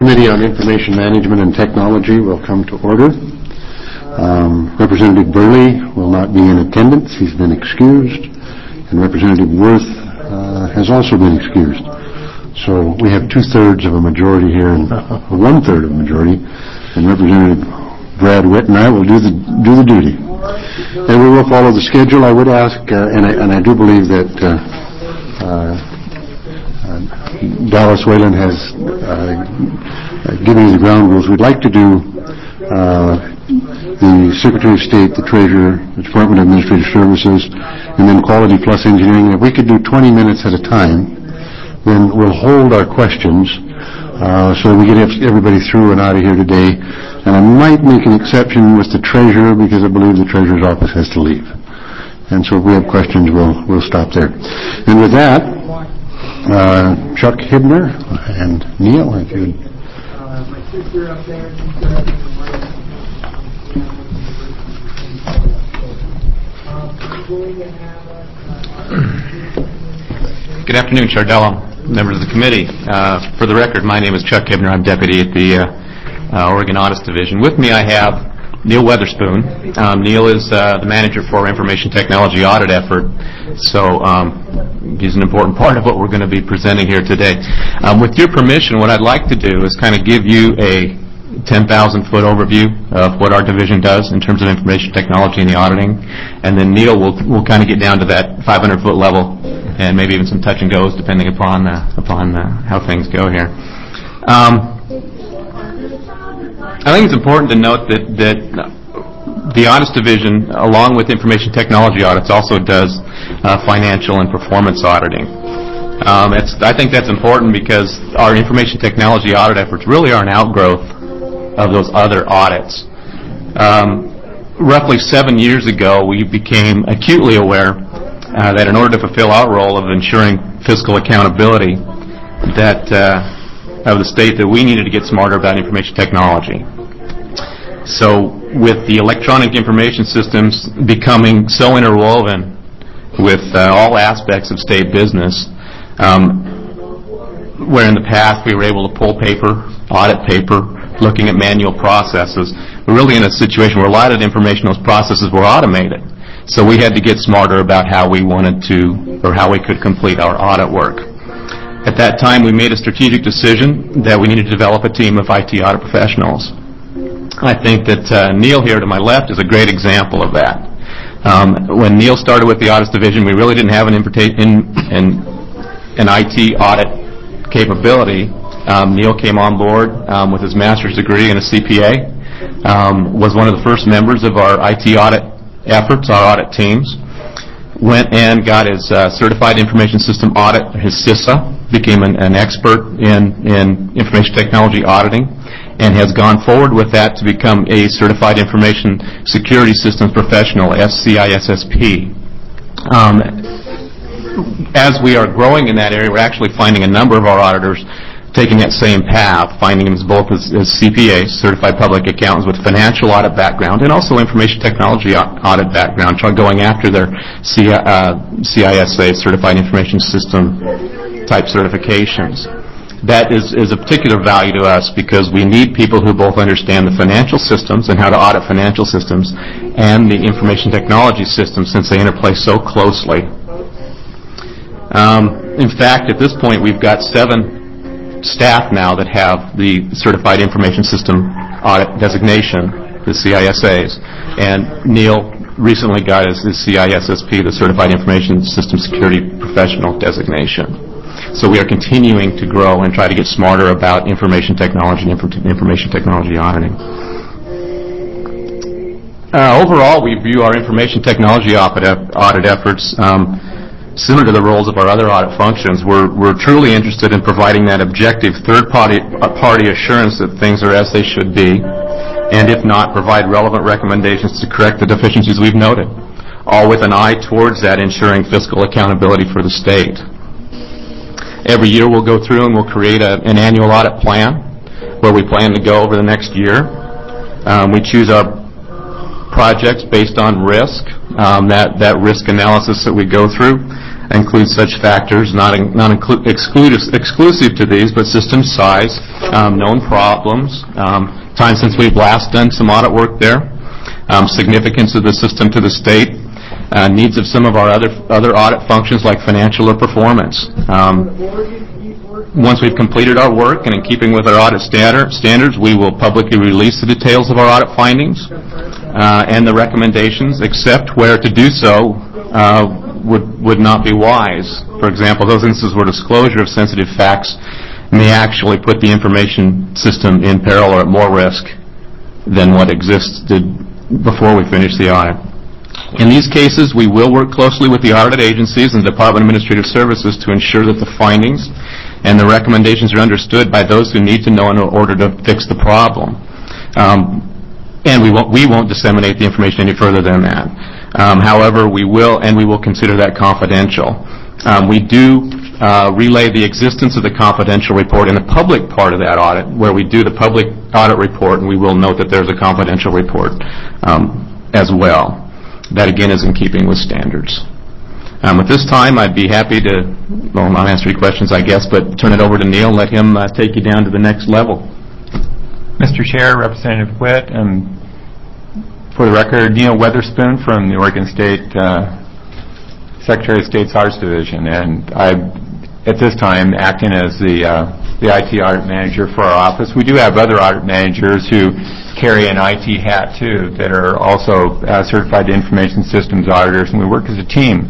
Committee on Information Management and Technology will come to order. Representative Burley will not be in attendance. He's been excused. And Representative Worth has also been excused. So we have 2/3 of a majority here and 1/3 of a majority. And Representative Brad Witt and I will do the duty. And we will follow the schedule. I would ask, and I do believe that Dallas Whalen has given you the ground rules. We'd like to do the Secretary of State, the Treasurer, the Department of Administrative Services, and then Quality Plus Engineering. If we could do 20 minutes at a time, then we'll hold our questions so we get everybody through and out of here today. And I might make an exception with the Treasurer because I believe the Treasurer's office has to leave. And so if we have questions, we'll stop there. And with that, Chuck Hibner and Neil, if you would. My sister up there. Good afternoon, Chardella, members of the committee. For the record, my name is Chuck Hibner. I'm deputy at the Oregon Audit Division. With me, I have Neil Weatherspoon. Neil is the manager for Information Technology Audit Effort, so he's an important part of what we're going to be presenting here today. With your permission, what I'd like to do is kind of give you a 10,000-foot overview of what our division does in terms of information technology and the auditing, and then Neil will kind of get down to that 500-foot level and maybe even some touch and goes depending upon how things go here. I think it's important to note that the Audits Division, along with Information Technology Audits, also does financial and performance auditing. I think that's important because our Information Technology Audit efforts really are an outgrowth of those other audits. Roughly 7 years ago, we became acutely aware that in order to fulfill our role of ensuring fiscal accountability of the state, that we needed to get smarter about information technology. So with the electronic information systems becoming so interwoven with all aspects of state business, where in the past we were able to pull paper, audit paper, looking at manual processes, we're really in a situation where a lot of the information, those processes were automated. So we had to get smarter about how we wanted to, or how we could complete our audit work. At that time, we made a strategic decision that we needed to develop a team of IT audit professionals. I think that Neil here to my left is a great example of that. When Neil started with the Audits Division, we really didn't have an IT audit capability. Neil came on board with his master's degree and a CPA, was one of the first members of our IT audit efforts, our audit teams, went and got his Certified Information System Audit, his CISA, became an expert in information technology auditing, and has gone forward with that to become a Certified Information Security Systems Professional, CISSP. As we are growing in that area, we're actually finding a number of our auditors taking that same path, finding them both as CPAs, Certified Public Accountants with financial audit background, and also information technology audit background, going after their CISA, Certified Information System type certifications. That is a particular value to us because we need people who both understand the financial systems and how to audit financial systems and the information technology systems, since they interplay so closely. In fact, at this point, we've got 7 staff now that have the Certified Information System Audit designation, the CISAs, and Neil recently got his CISSP, the Certified Information System Security Professional designation. So we are continuing to grow and try to get smarter about information technology and information technology auditing. Overall, we view our information technology audit efforts similar to the roles of our other audit functions. We're truly interested in providing that objective third-party assurance that things are as they should be, and if not, provide relevant recommendations to correct the deficiencies we've noted, all with an eye towards that ensuring fiscal accountability for the state. Every year we'll go through and we'll create an annual audit plan where we plan to go over the next year. We choose our projects based on risk, that risk analysis that we go through. includes such factors, not exclusive to these, but system size, known problems, time since we've last done some audit work there, significance of the system to the state, needs of some of our other audit functions like financial or performance. Once we've completed our work and in keeping with our audit standards, we will publicly release the details of our audit findings and the recommendations, except where to do so would not be wise. For example, those instances where disclosure of sensitive facts may actually put the information system in peril or at more risk than what existed before we finish the audit. In these cases, we will work closely with the audited agencies and the Department of Administrative Services to ensure that the findings and the recommendations are understood by those who need to know in order to fix the problem. And we won't disseminate the information any further than that. However, we will consider that confidential. We do relay the existence of the confidential report in the public part of that audit, where we do the public audit report, and we will note that there's a confidential report as well. That, again, is in keeping with standards. At this time, I'd be happy to, not answer any questions, I guess, but turn it over to Neil and let him take you down to the next level. Mr. Chair, Representative Witt, and for the record, Neil Weatherspoon from the Oregon State Secretary of State's Audits Division, and I'm at this time acting as the IT audit manager for our office. We do have other audit managers who carry an IT hat too that are also certified information systems auditors, and we work as a team.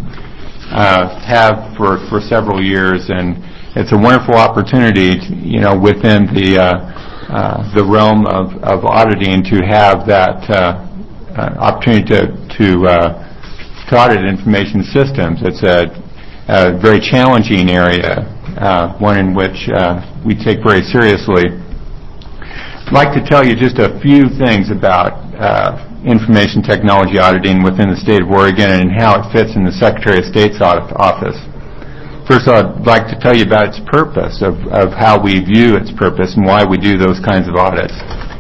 Have for several years, and it's a wonderful opportunity to, within the realm of auditing to have that opportunity to audit information systems. It's a very challenging area, one in which we take very seriously. I'd like to tell you just a few things about information technology auditing within the state of Oregon and how it fits in the Secretary of State's audit office. First, I'd like to tell you about its purpose, of how we view its purpose and why we do those kinds of audits.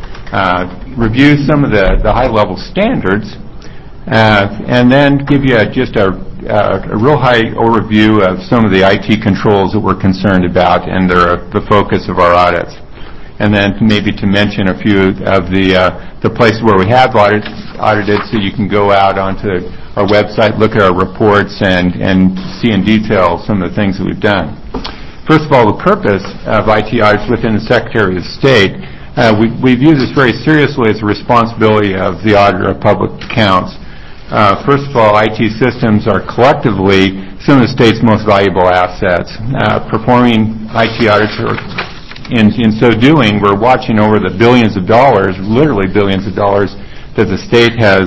Review some of the high-level standards, and then give you just a real high overview of some of the IT controls that we're concerned about and the focus of our audits. And then maybe to mention a few of the places where we have audited, so you can go out onto our website, look at our reports, and see in detail some of the things that we've done. First of all, the purpose of IT audits within the Secretary of State, we view this very seriously as a responsibility of the Auditor of Public Accounts. First of all, IT systems are collectively some of the state's most valuable assets. Performing IT audits in so doing, we're watching over the billions of dollars, literally billions of dollars, that the state has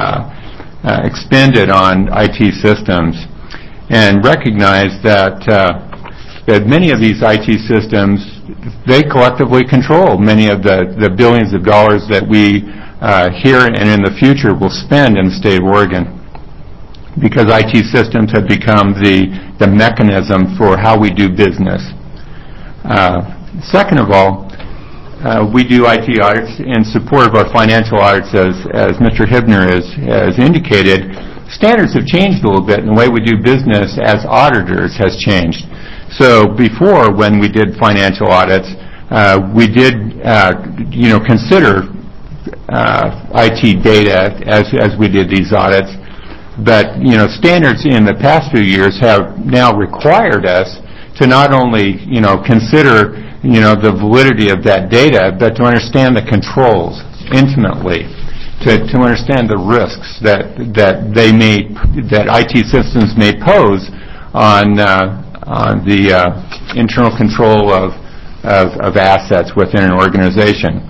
expended on IT systems, and recognize that many of these IT systems, they collectively control many of the billions of dollars that we here and in the future will spend in the state of Oregon, because IT systems have become the mechanism for how we do business. Second of all, we do IT audits in support of our financial audits, as Mr. Hibner has indicated. Standards have changed a little bit, and the way we do business as auditors has changed. So before, when we did financial audits, we did consider IT data as we did these audits. But standards in the past few years have now required us to not only consider the validity of that data, but to understand the controls intimately, to understand the risks that IT systems may pose on the internal control of assets within an organization.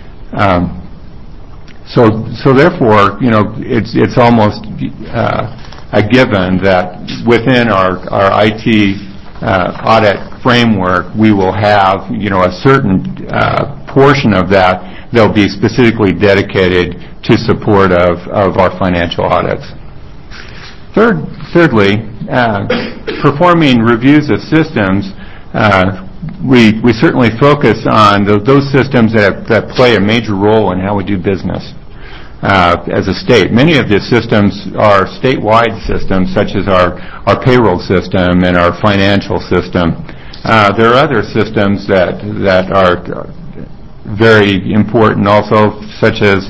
So therefore, it's almost a given that within our IT audit framework, we will have a certain portion of that will be specifically dedicated to support of our financial audits. Thirdly, performing reviews of systems, we certainly focus on those systems that play a major role in how we do business. as a state. Many of the systems are statewide systems, such as our payroll system and our financial system. There are other systems that are very important also, such as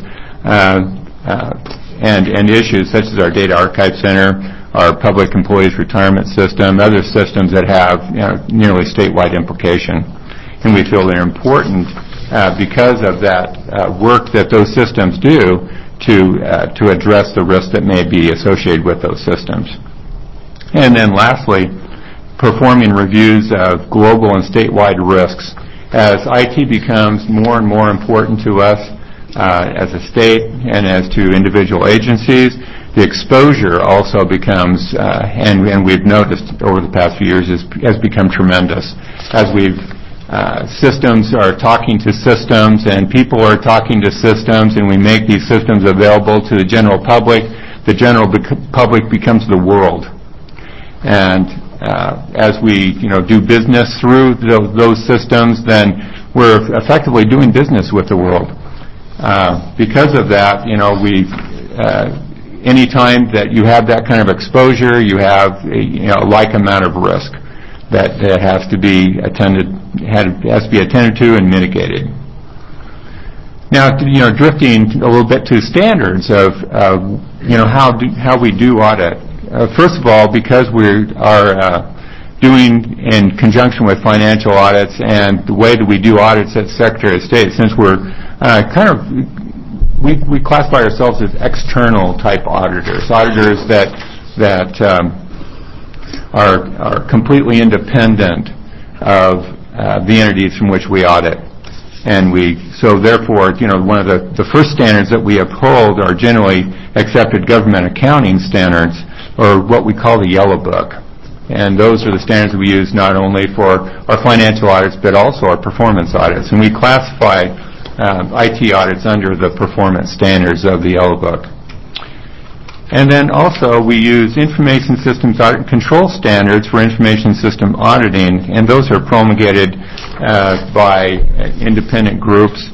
and issues such as our Data Archive Center, our Public Employees Retirement System, other systems that have nearly statewide implication. And we feel they're important because of that work that those systems do to address the risk that may be associated with those systems. And then lastly, performing reviews of global and statewide risks. As IT becomes more and more important to us as a state and as to individual agencies, the exposure also becomes, and we've noticed over the past few years, has become tremendous. As systems are talking to systems and people are talking to systems, and we make these systems available to the general public public becomes the world. And as we do business through those systems, then we're effectively doing business with the world. Because of that, any time that you have that kind of exposure, you have a like amount of risk that has to be attended to and mitigated. Now, drifting a little bit to standards of how we do audit. First of all, because we are doing in conjunction with financial audits and the way that we do audits at Secretary of State, since we're we classify ourselves as external type auditors that are completely independent of the entities from which we audit. And so therefore, one of the first standards that we uphold are generally accepted government accounting standards, or what we call the Yellow Book. And those are the standards we use not only for our financial audits, but also our performance audits. And we classify IT audits under the performance standards of the Yellow Book. And then also we use information systems audit control standards for information system auditing, and those are promulgated by independent groups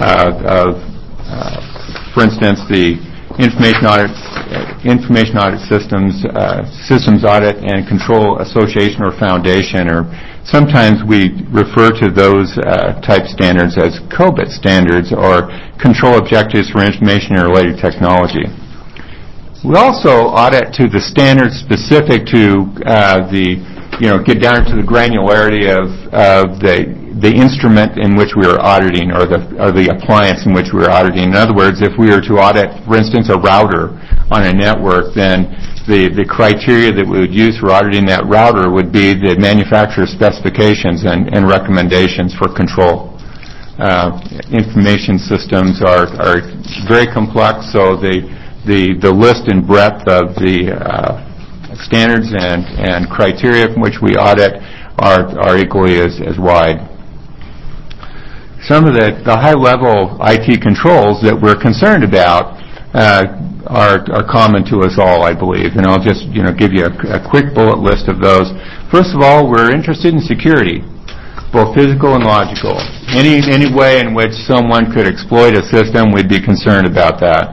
for instance, the Information Audit Systems Audit and Control Association or Foundation, or sometimes we refer to those type standards as COBIT standards, or Control Objectives for Information and Related Technology. We also audit to the standards specific to get down to the granularity of the instrument in which we are auditing, or the appliance in which we are auditing. In other words, if we were to audit, for instance, a router on a network, then the criteria that we would use for auditing that router would be the manufacturer's specifications and recommendations for control. Information systems are very complex, so the list and breadth of the standards and criteria from which we audit are equally as wide. Some of the high-level IT controls that we're concerned about are common to us all, I believe, and I'll just give you a quick bullet list of those. First of all, we're interested in security, both physical and logical. Any way in which someone could exploit a system, we'd be concerned about that.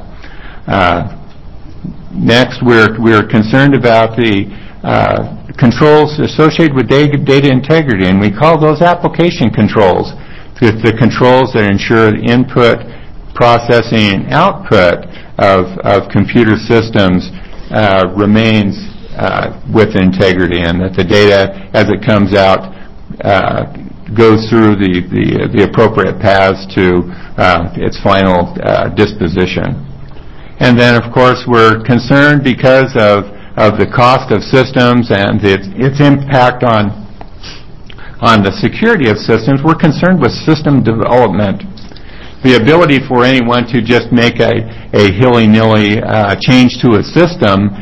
Next, we're concerned about the controls associated with data integrity, and we call those application controls. The controls that ensure the input, processing, and output of computer systems remains with integrity, and that the data, as it comes out, goes through the appropriate paths to its final disposition. And then, of course, we're concerned because of the cost of systems and its impact on the security of systems. We're concerned with system development. The ability for anyone to just make a hilly-nilly change to a system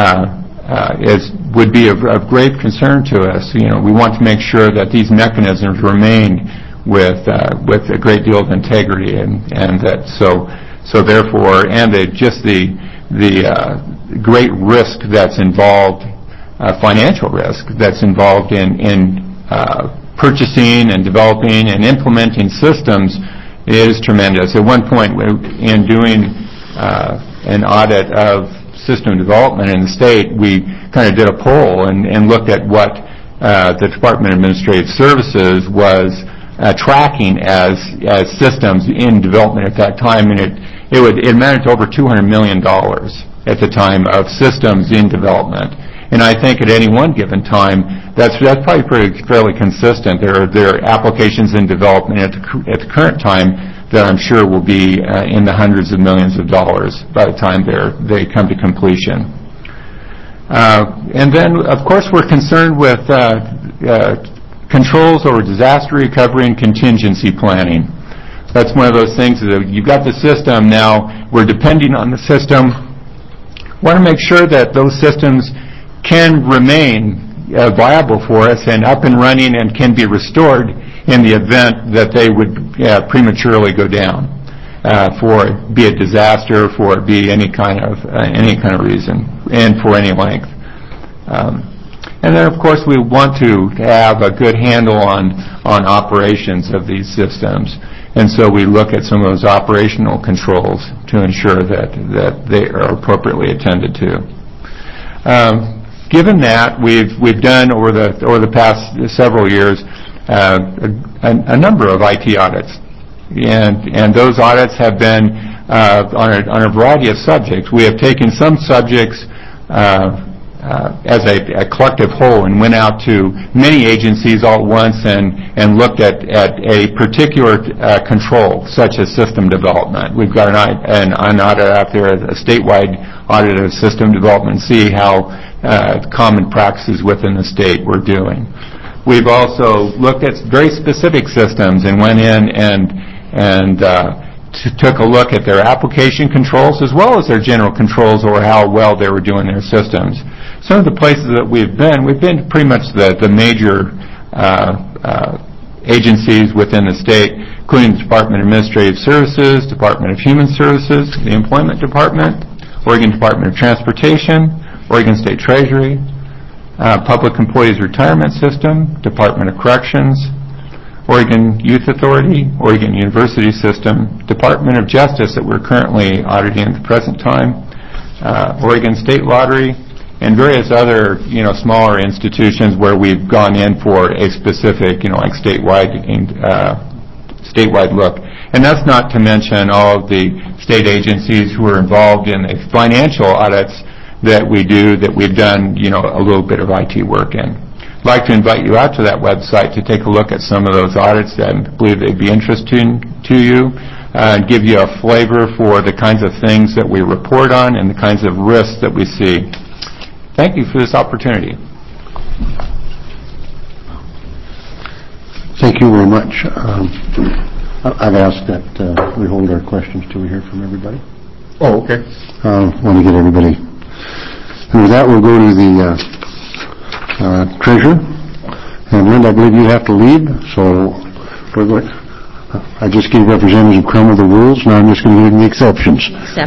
would be of great concern to us. We want to make sure that these mechanisms remain with a great deal of integrity, and that so therefore, and just the great risk that's involved, financial risk that's involved in purchasing and developing and implementing systems is tremendous. At one point in doing an audit of system development in the state, we kind of did a poll and looked at what the Department of Administrative Services was tracking as systems in development at that time, and it amounted to over $200 million at the time of systems in development. And I think at any one given time, that's probably fairly consistent. There are applications in development at the current time that I'm sure will be in the hundreds of millions of dollars by the time they come to completion. And then, of course, we're concerned with controls over disaster recovery and contingency planning. That's one of those things that you've got the system now, we're depending on the system. Want to make sure that those systems can remain viable for us and up and running and can be restored in the event that they would prematurely go down, for it be a disaster, for it be any kind of reason, and for any length. And then, of course, we want to have a good handle on operations of these systems. And so we look at some of those operational controls to ensure that they are appropriately attended to. Given that, we've done over the past several years a number of IT audits, and those audits have been on a variety of subjects. We have taken some subjects as a collective whole and went out to many agencies all at once and looked at a particular control, such as system development. We've got an audit out there, a statewide audit of system development, and see how common practices within the state we're doing. We've also looked at very specific systems and went in and took a look at their application controls as well as their general controls over how well they were doing their systems. Some of the places that we've been pretty much the major agencies within the state, including the Department of Administrative Services, Department of Human Services, the Employment Department, Oregon Department of Transportation, Oregon State Treasury, Public Employees Retirement System, Department of Corrections, Oregon Youth Authority, Oregon University System, Department of Justice that we're currently auditing at the present time, Oregon State Lottery, and various other, smaller institutions where we've gone in for a specific, like statewide look. And that's not to mention all of the state agencies who are involved in the financial audits that we do, that we've done, a little bit of IT work in. I'd like to invite you out to that website to take a look at some of those audits that I believe they'd be interesting to you, and give you a flavor for the kinds of things that we report on and the kinds of risks that we see. Thank you for this opportunity. Thank you very much. I've asked that we hold our questions till we hear from everybody. Oh, okay. Want to get everybody. And with that, we'll go to the treasurer. And Linda, I believe you have to lead, so we're going. I just gave Representative Crummell the rules. Now I'm just going to give him the exceptions.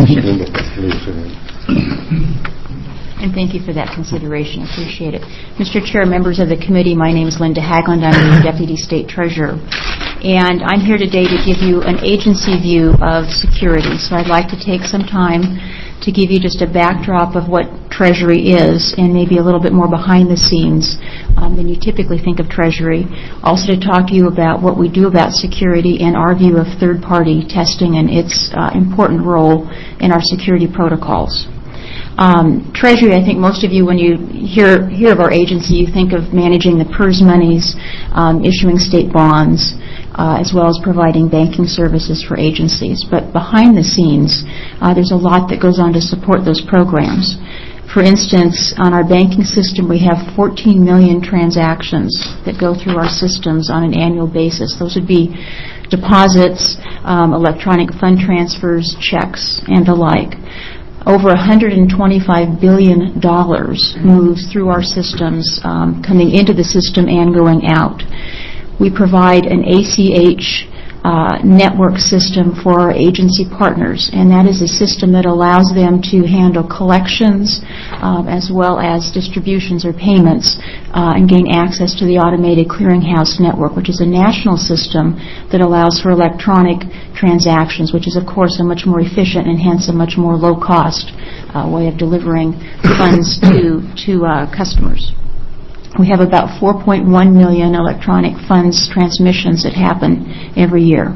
And thank you for that consideration. I appreciate it. Mr. Chair, members of the committee, my name is Linda Haglund. I'm the Deputy State Treasurer. And I'm here today to give you an agency view of security. So I'd like to take some time to give you just a backdrop of what Treasury is and maybe a little bit more behind the scenes than you typically think of Treasury. Also to talk to you about what we do about security and our view of third-party testing and its important role in our security protocols. Treasury, I think most of you, when you hear of our agency, you think of managing the PERS monies, issuing state bonds, as well as providing banking services for agencies. But behind the scenes, there's a lot that goes on to support those programs. For instance, on our banking system, we have 14 million transactions that go through our systems on an annual basis. Those would be deposits, electronic fund transfers, checks, and the like. Over $125 billion moves through our systems, coming into the system and going out. We provide an ACH network system for our agency partners, and that is a system that allows them to handle collections as well as distributions or payments and gain access to the automated clearinghouse network, which is a national system that allows for electronic transactions, which is, of course, a much more efficient and hence a much more low-cost way of delivering funds to customers. We have about 4.1 million electronic funds transmissions that happen every year.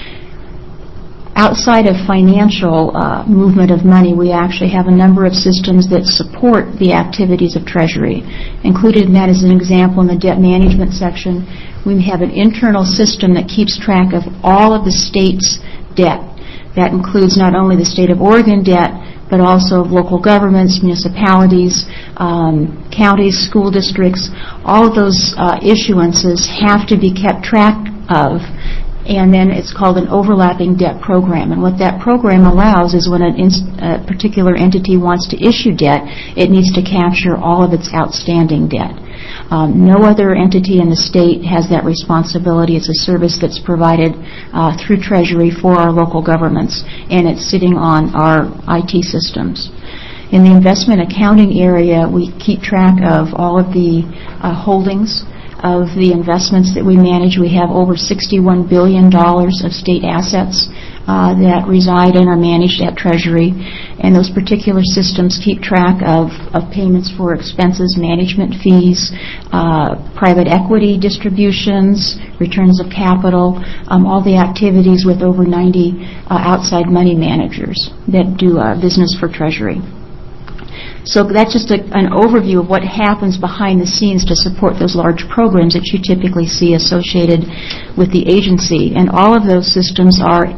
Outside of financial movement of money, we actually have a number of systems that support the activities of Treasury. Included in that, as an example, in the debt management section, we have an internal system that keeps track of all of the state's debt. That includes not only the state of Oregon debt, but also of local governments, municipalities, counties, school districts. All of those issuances have to be kept track of, and then it's called an overlapping debt program. And what that program allows is when a particular entity wants to issue debt, it needs to capture all of its outstanding debt. No other entity in the state has that responsibility. It's a service that's provided through Treasury for our local governments, and it's sitting on our IT systems. In the investment accounting area, we keep track of all of the holdings of the investments that we manage. We have over $61 billion of state assets that reside and are managed at Treasury, and those particular systems keep track of payments for expenses, management fees, private equity distributions, returns of capital, all the activities with over 90 outside money managers that do business for Treasury. So that's just an overview of what happens behind the scenes to support those large programs that you typically see associated with the agency, and all of those systems are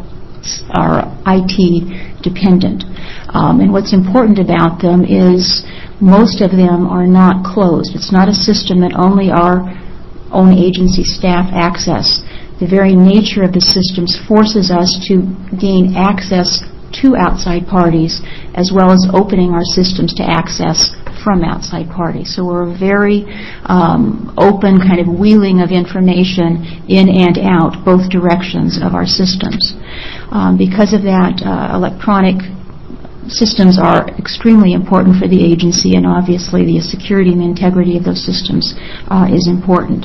IT dependent. And what's important about them is most of them are not closed. It's not a system that only our own agency staff access. The very nature of the systems forces us to gain access to outside parties as well as opening our systems to access from outside parties. So we're a very open kind of wheeling of information in and out, both directions of our systems. Because of that, electronic systems are extremely important for the agency, and obviously the security and the integrity of those systems is important.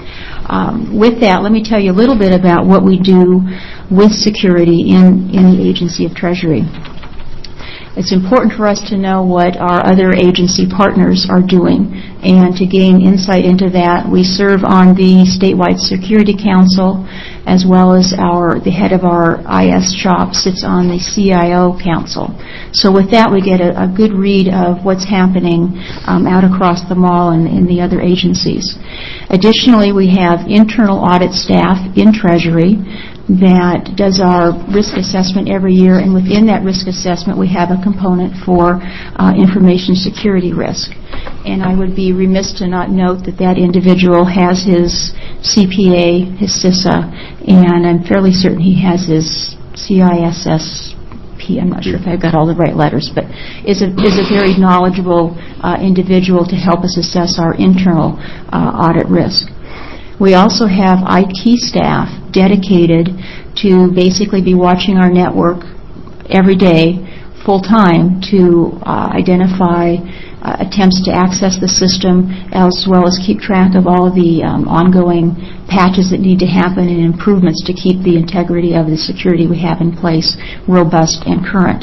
With that, let me tell you a little bit about what we do with security in the Agency of Treasury. It's important for us to know what our other agency partners are doing, and to gain insight into that, we serve on the Statewide Security Council, as well as the head of our IS shop sits on the CIO Council. So with that, we get a good read of what's happening out across the mall and in the other agencies. Additionally, we have internal audit staff in Treasury that does our risk assessment every year, and within that risk assessment we have a component for information security risk. And I would be remiss to not note that that individual has his CPA, his CISA, and I'm fairly certain he has his CISSP. I'm not sure if I've got all the right letters, but is a very knowledgeable individual to help us assess our internal audit risk. We also have IT staff dedicated to basically be watching our network every day, full-time, to identify attempts to access the system, as well as keep track of all of the ongoing patches that need to happen and improvements to keep the integrity of the security we have in place robust and current.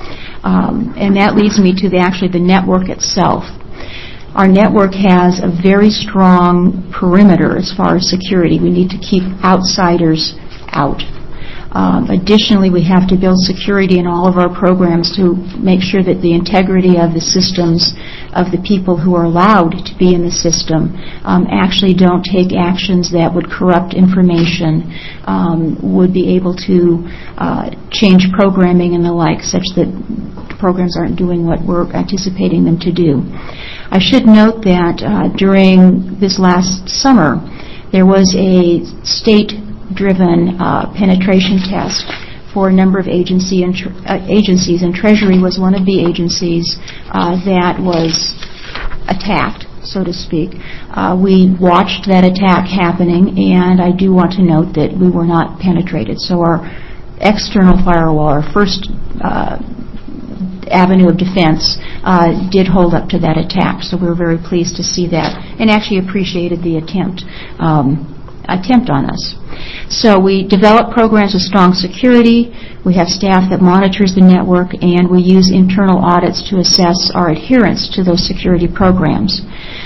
And that leads me to the network itself. Our network has a very strong perimeter as far as security. We need to keep outsiders out. Additionally, we have to build security in all of our programs to make sure that the integrity of the systems of the people who are allowed to be in the system actually don't take actions that would corrupt information, would be able to change programming and the like, such that programs aren't doing what we're anticipating them to do. I should note that during this last summer, there was a state-driven penetration test for a number of agencies, and Treasury was one of the agencies that was attacked, so to speak. We watched that attack happening, and I do want to note that we were not penetrated. So our external firewall, our first avenue of defense, did hold up to that attack. So we were very pleased to see that and actually appreciated the attempt on us. So we develop programs with strong security. We have staff that monitors the network, and we use internal audits to assess our adherence to those security programs.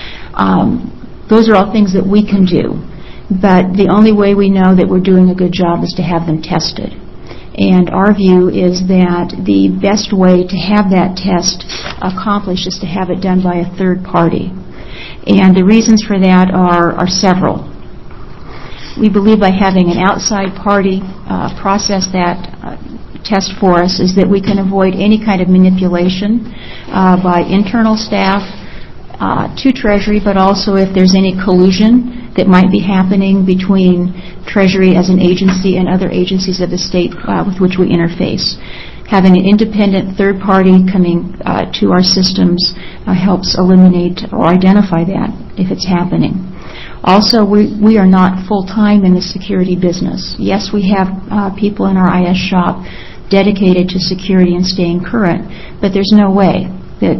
Those are all things that we can do, but the only way we know that we're doing a good job is to have them tested. And our view is that the best way to have that test accomplished is to have it done by a third party. And the reasons for that are several. We believe by having an outside party process that test for us is that we can avoid any kind of manipulation by internal staff to Treasury, but also if there's any collusion that might be happening between Treasury as an agency and other agencies of the state with which we interface. Having an independent third party coming to our systems helps eliminate or identify that if it's happening. Also, we are not full-time in the security business. Yes, we have people in our IS shop dedicated to security and staying current, but there's no way that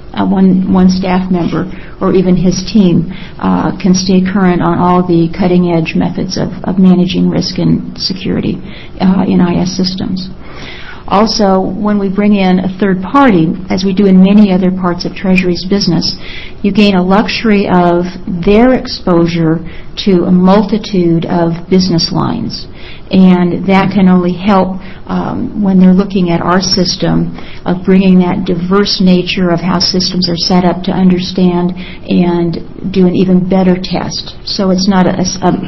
one staff member or even his team can stay current on all the cutting-edge methods of managing risk and security in IS systems. Also, when we bring in a third party, as we do in many other parts of Treasury's business, you gain a luxury of their exposure to a multitude of business lines. And that can only help when they're looking at our system of bringing that diverse nature of how systems are set up to understand and do an even better test. So it's not a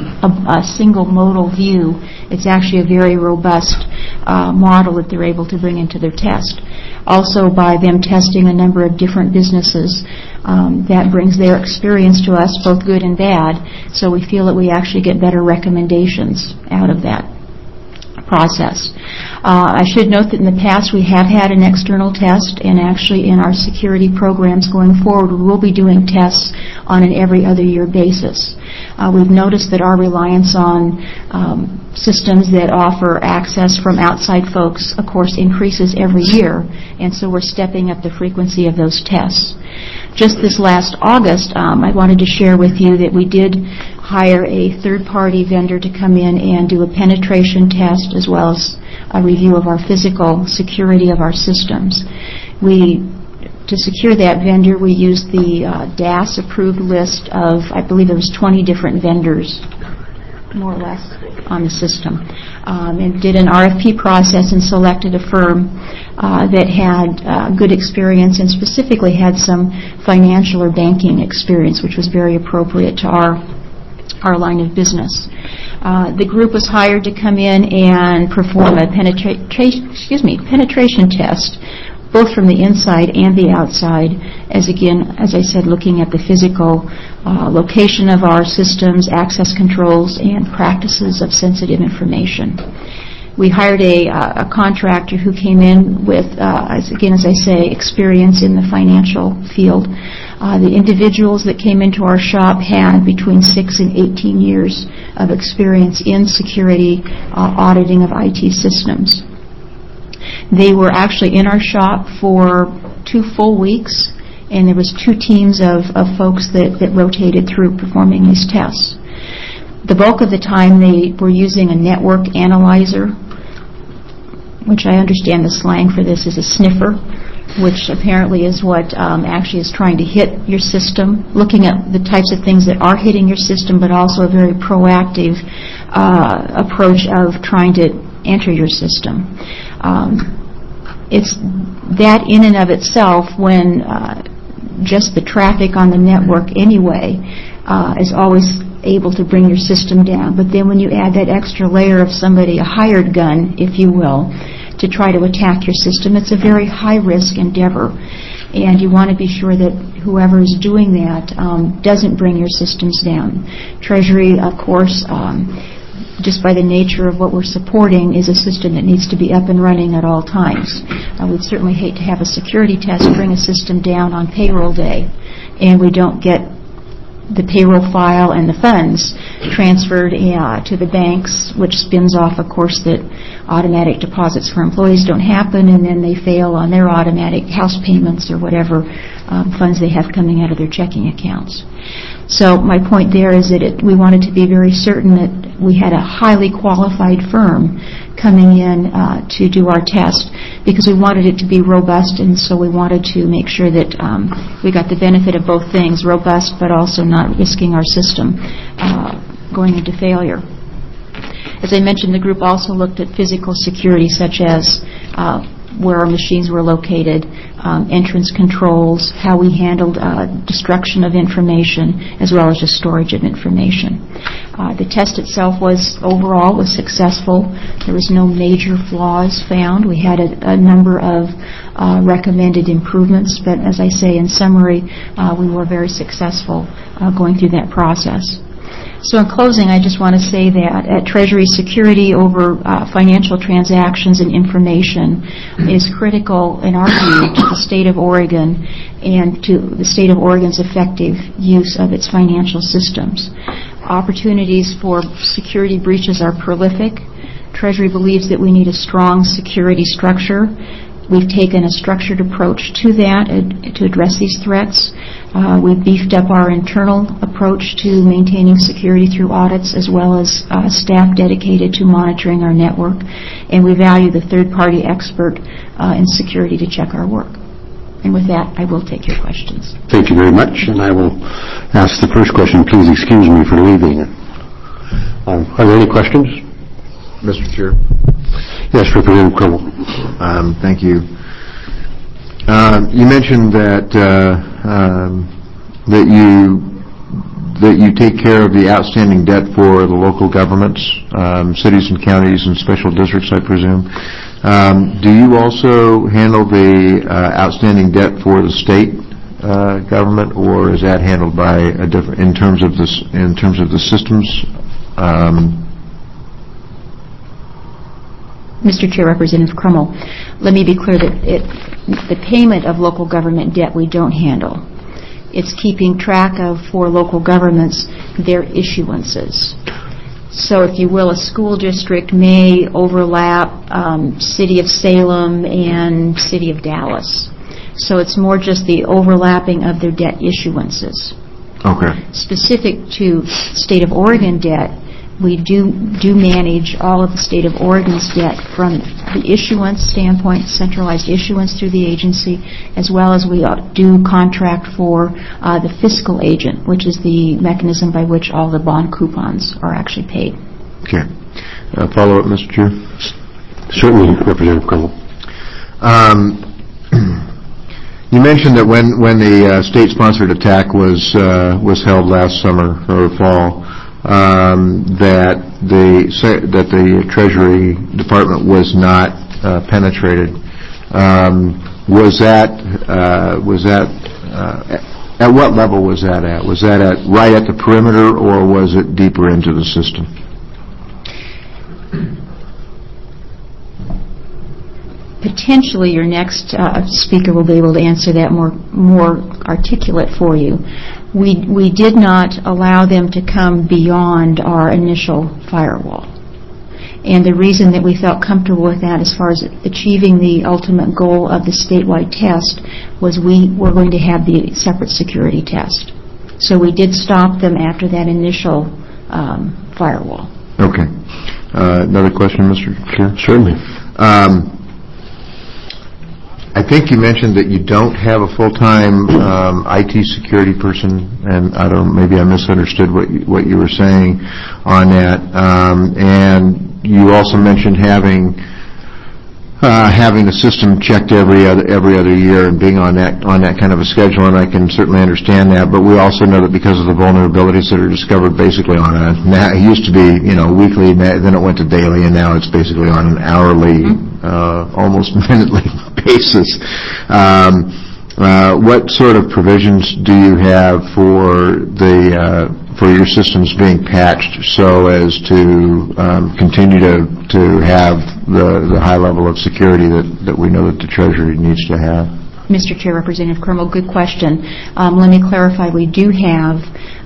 single modal view. It's actually a very robust model that they're able to bring into their test. Also, by them testing a number of different businesses, that brings their experience to us, both good and bad, so we feel that we actually get better recommendations out of that process. I should note that in the past we have had an external test, and actually in our security programs going forward we will be doing tests on an every other year basis. We've noticed that our reliance on systems that offer access from outside folks, of course, increases every year, and so we're stepping up the frequency of those tests. Just this last August, I wanted to share with you that we did hire a third-party vendor to come in and do a penetration test as well as a review of our physical security of our systems. To secure that vendor, we used the DAS-approved list of, I believe there was 20 different vendors, more or less, on the system, and did an RFP process and selected a firm that had good experience and specifically had some financial or banking experience, which was very appropriate to our line of business. The group was hired to come in and perform a penetration test, both from the inside and the outside, as I said, looking at the physical location of our systems, access controls, and practices of sensitive information. We hired a contractor who came in with, as I say, experience in the financial field. The individuals that came into our shop had between 6 and 18 years of experience in security auditing of IT systems. They were actually in our shop for 2 full weeks, and there was 2 teams of folks that rotated through performing these tests. The bulk of the time they were using a network analyzer, which I understand the slang for this is a sniffer, which apparently is what actually is trying to hit your system, looking at the types of things that are hitting your system, but also a very proactive approach of trying to enter your system. It's that in and of itself, when just the traffic on the network anyway is always able to bring your system down. But then when you add that extra layer of somebody, a hired gun, if you will, to try to attack your system, it's a very high-risk endeavor. And you want to be sure that whoever is doing that doesn't bring your systems down. Treasury, of course, just by the nature of what we're supporting, is a system that needs to be up and running at all times. We'd certainly hate to have a security test bring a system down on payroll day, and we don't get the payroll file and the funds transferred to the banks, which spins off, of course, that automatic deposits for employees don't happen, and then they fail on their automatic house payments or whatever funds they have coming out of their checking accounts. So my point there is that we wanted to be very certain that we had a highly qualified firm coming in to do our test, because we wanted it to be robust, and so we wanted to make sure that we got the benefit of both things, robust but also not risking our system going into failure. As I mentioned, the group also looked at physical security, such as where our machines were located, entrance controls, how we handled destruction of information, as well as just storage of information. The test itself overall was successful. There was no major flaws found. We had a number of recommended improvements, but as I say, in summary, we were very successful going through that process. So in closing, I just want to say that at Treasury, security over financial transactions and information is critical, in our view, to the state of Oregon and to the state of Oregon's effective use of its financial systems. Opportunities for security breaches are prolific. Treasury believes that we need a strong security structure. We've taken a structured approach to that to address these threats. We've beefed up our internal approach to maintaining security through audits, as well as staff dedicated to monitoring our network. And we value the third-party expert in security to check our work. And with that, I will take your questions. Thank you very much. And I will ask the first question. Please excuse me for leaving. Are there any questions? Mr. Chair. Yes, Representative Crummell. Thank you. You mentioned that you take care of the outstanding debt for the local governments, cities and counties and special districts, I presume. Do you also handle the outstanding debt for the state government, or is that handled by a different in terms of the systems? Mr. Chair, Representative Crummell, let me be clear that the payment of local government debt we don't handle. It's keeping track of, for local governments, their issuances. So, if you will, a school district may overlap City of Salem and City of Dallas. So it's more just the overlapping of their debt issuances. Okay. Specific to State of Oregon debt, we do manage all of the State of Oregon's debt from the issuance standpoint, centralized issuance through the agency, as well as we do contract for the fiscal agent, which is the mechanism by which all the bond coupons are actually paid. Okay. Follow-up, Mr. Chair? Certainly, Representative Crummell. You mentioned that when the state-sponsored attack was held last summer or fall, that the Treasury Department was not penetrated. Was that at what level was that at? Was that right at the perimeter, or was it deeper into the system? Potentially, your next speaker will be able to answer that more articulate for you. We did not allow them to come beyond our initial firewall. And the reason that we felt comfortable with that, as far as achieving the ultimate goal of the statewide test, was we were going to have the separate security test. So we did stop them after that initial firewall. Okay. Another question, Mr. Chair? Certainly. I think you mentioned that you don't have a full-time IT security person, and maybe I misunderstood what you were saying on that. And you also mentioned having the system checked every other year and being on that kind of a schedule, and I can certainly understand that. But we also know that because of the vulnerabilities that are discovered, basically it used to be weekly, then it went to daily, and now it's basically on an hourly, almost minutely basis. What sort of provisions do you have for your systems being patched so as to continue to have the high level of security that we know that the Treasury needs to have? Mr. Chair, Representative Kermel, good question. Let me clarify. We do have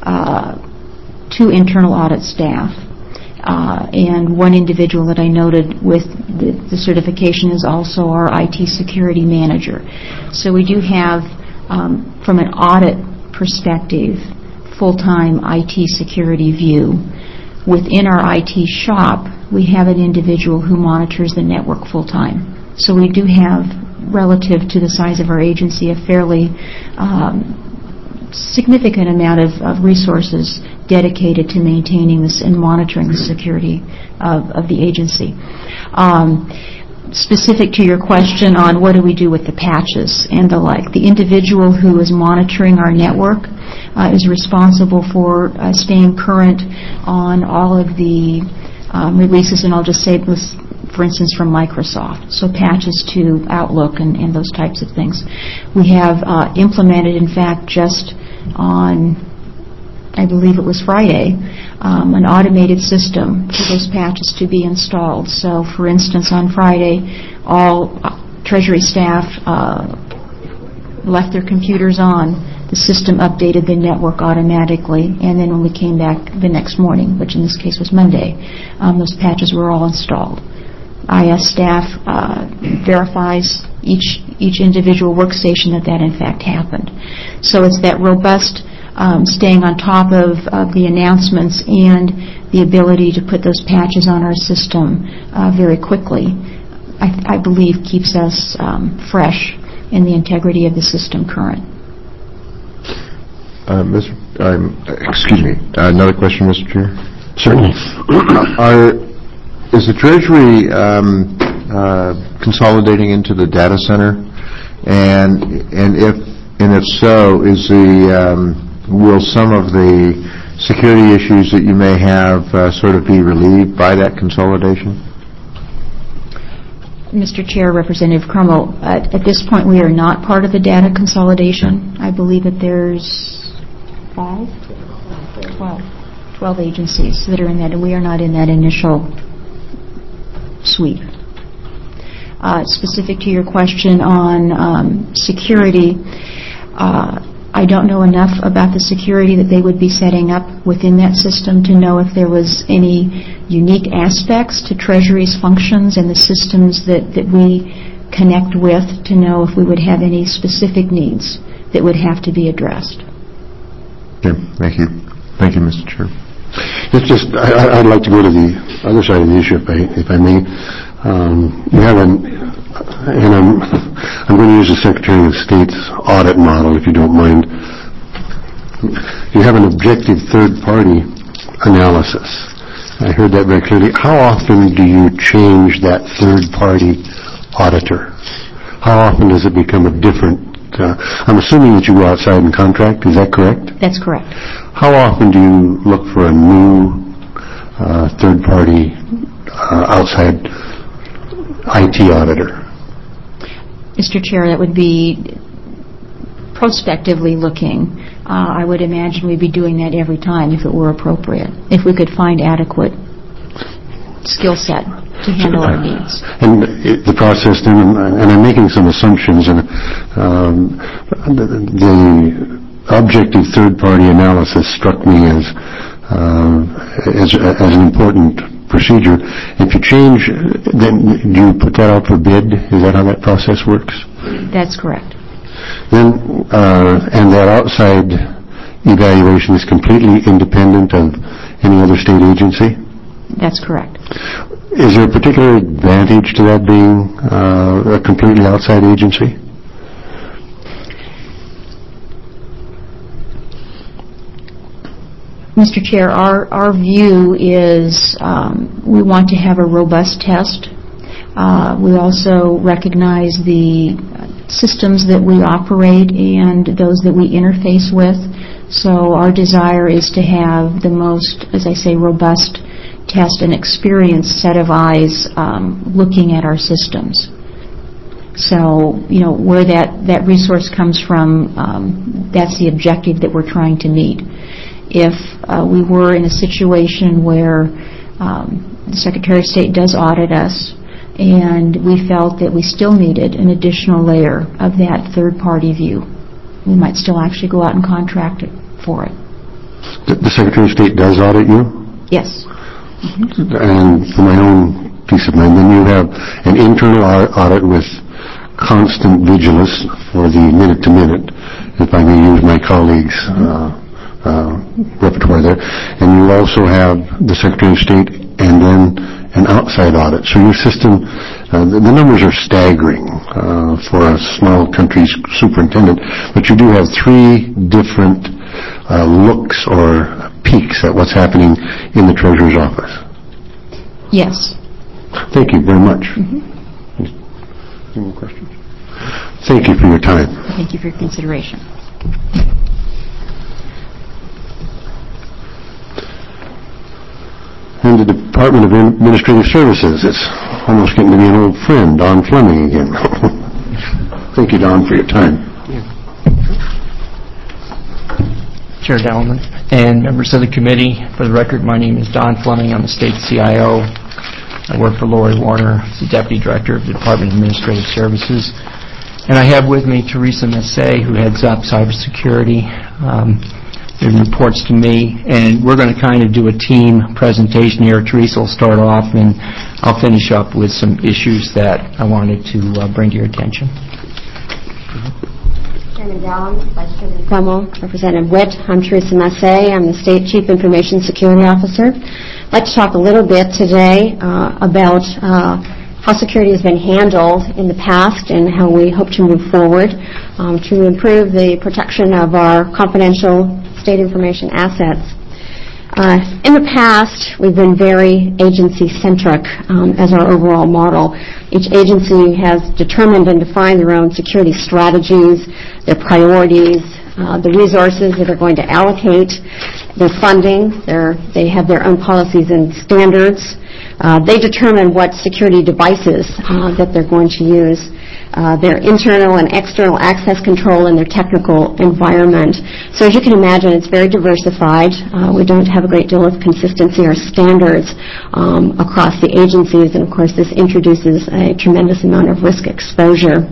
2 internal audit staff, and one individual that I noted with the certification is also our IT security manager. So we do have, from an audit perspective, full-time IT security view. Within our IT shop, we have an individual who monitors the network full-time. So we do have, relative to the size of our agency, a fairly significant amount of resources dedicated to maintaining this and monitoring the security of the agency. Specific to your question on what do we do with the patches and the like, the individual who is monitoring our network is responsible for staying current on all of the releases, and I'll just say this, for instance, from Microsoft, so patches to Outlook and those types of things. We have implemented, in fact, just on, I believe it was Friday, an automated system for those patches to be installed. So, for instance, on Friday, all Treasury staff left their computers on. The system updated the network automatically, and then when we came back the next morning, which in this case was Monday, those patches were all installed. IS staff verifies each individual workstation that in fact happened. So it's that robust staying on top of the announcements and the ability to put those patches on our system very quickly, I believe keeps us fresh and the integrity of the system current. Excuse me. Another question, Mr. Chair? Certainly. Is the Treasury consolidating into the data center? And if so, will some of the security issues that you may have sort of be relieved by that consolidation? Mr. Chair, Representative Kermel, at this point we are not part of the data consolidation. I believe that there's 12 agencies that are in that, and we are not in that initial sweep. Specific to your question on security, I don't know enough about the security that they would be setting up within that system to know if there was any unique aspects to Treasury's functions and the systems that we connect with to know if we would have any specific needs that would have to be addressed. Okay, thank you. Thank you, Mr. Chair. It's just, I'd like to go to the other side of the issue, if I may. You have and I'm going to use the Secretary of State's audit model, if you don't mind. You have an objective third-party analysis. I heard that very clearly. How often do you change that third-party auditor? How often does it become a different? I'm assuming that you go outside and contract. Is that correct? That's correct. How often do you look for a new third-party outside IT auditor? Mr. Chair, that would be prospectively looking. I would imagine we'd be doing that every time if it were appropriate, if we could find adequate skill set to handle our needs. And the process then, and I'm making some assumptions, and the objective third-party analysis struck me as an important procedure. If you change, then do you put that out for bid? Is that how that process works? That's correct. Then, and that outside evaluation is completely independent of any other state agency? That's correct. Is there a particular advantage to that being a completely outside agency? Mr. Chair, our view is we want to have a robust test. We also recognize the systems that we operate and those that we interface with. So our desire is to have the most, as I say, robust test and experienced set of eyes looking at our systems. So, you know, where that resource comes from, that's the objective that we're trying to meet. If we were in a situation where the Secretary of State does audit us and we felt that we still needed an additional layer of that third-party view. We might still actually go out and contract it for it. The Secretary of State does audit you? Yes. And for my own peace of mind, then you have an internal audit with constant vigilance for the minute-to-minute, if I may use my colleagues' repertoire there. And you also have the Secretary of State and then an outside audit. So your system, the numbers are staggering for a small country's superintendent, but you do have 3 different looks or peeks at what's happening in the Treasurer's office. Yes. Thank you very much. Any more questions? Thank you for your time. Thank you for your consideration. And the Department of Administrative Services. It's almost getting to be an old friend, Don Fleming again. Thank you, Don, for your time. Chair Dallman and members of the committee, for the record, my name is Don Fleming. I'm the state CIO. I work for Lori Warner, the Deputy Director of the Department of Administrative Services. And I have with me Teresa Massey, who heads up cybersecurity. It reports to me, and we're going to kind of do a team presentation here. Teresa will start off, and I'll finish up with some issues that I wanted to bring to your attention. Chairman Dallin, Vice Chairman Crummell, Representative Witt, I'm Teresa Massey. I'm the State Chief Information Security Officer. I'd like to talk a little bit today about how security has been handled in the past and how we hope to move forward to improve the protection of our confidential state information assets. In the past, we've been very agency-centric as our overall model. Each agency has determined and defined their own security strategies, their priorities, the resources that they're going to allocate, their funding. They have their own policies and standards. They determine what security devices that they're going to use, their internal and external access control, and their technical environment. So as you can imagine, it's very diversified. We don't have a great deal of consistency or standards across the agencies, and of course this introduces a tremendous amount of risk exposure.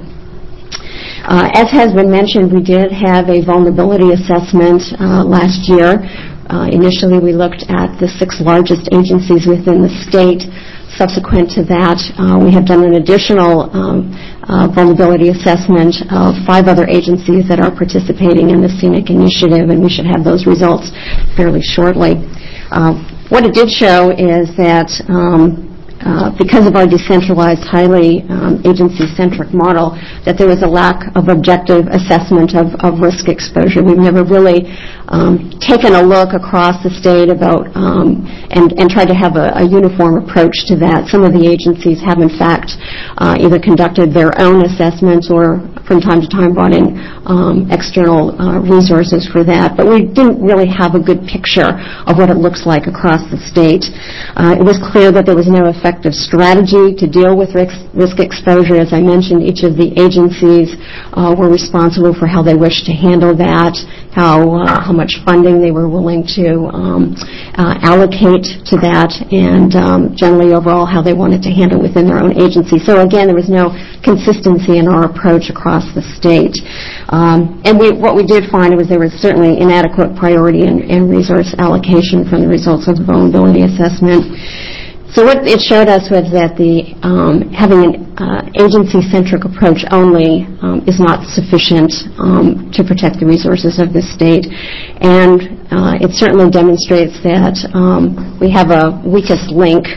As has been mentioned, we did have a vulnerability assessment last year. Initially, we looked at the 6 largest agencies within the state. Subsequent to that, we have done an additional vulnerability assessment of 5 other agencies that are participating in the SCENIC initiative, and we should have those results fairly shortly. What it did show is that because of our decentralized, highly agency-centric model, that there was a lack of objective assessment of risk exposure. We've never really taken a look across the state about and tried to have a uniform approach to that. Some of the agencies have, in fact, either conducted their own assessments or from time to time brought in external resources for that. But we didn't really have a good picture of what it looks like across the state. It was clear that there was no effective strategy to deal with risk exposure. As I mentioned, each of the agencies were responsible for how they wished to handle that, how much funding they were willing to allocate to that, and generally overall how they wanted to handle within their own agency. So again, there was no consistency in our approach across the state. And what we did find was there was certainly inadequate priority and resource allocation from the results of the vulnerability assessment. So what it showed us was that having an agency-centric approach only is not sufficient to protect the resources of the state. And it certainly demonstrates that we have a weakest link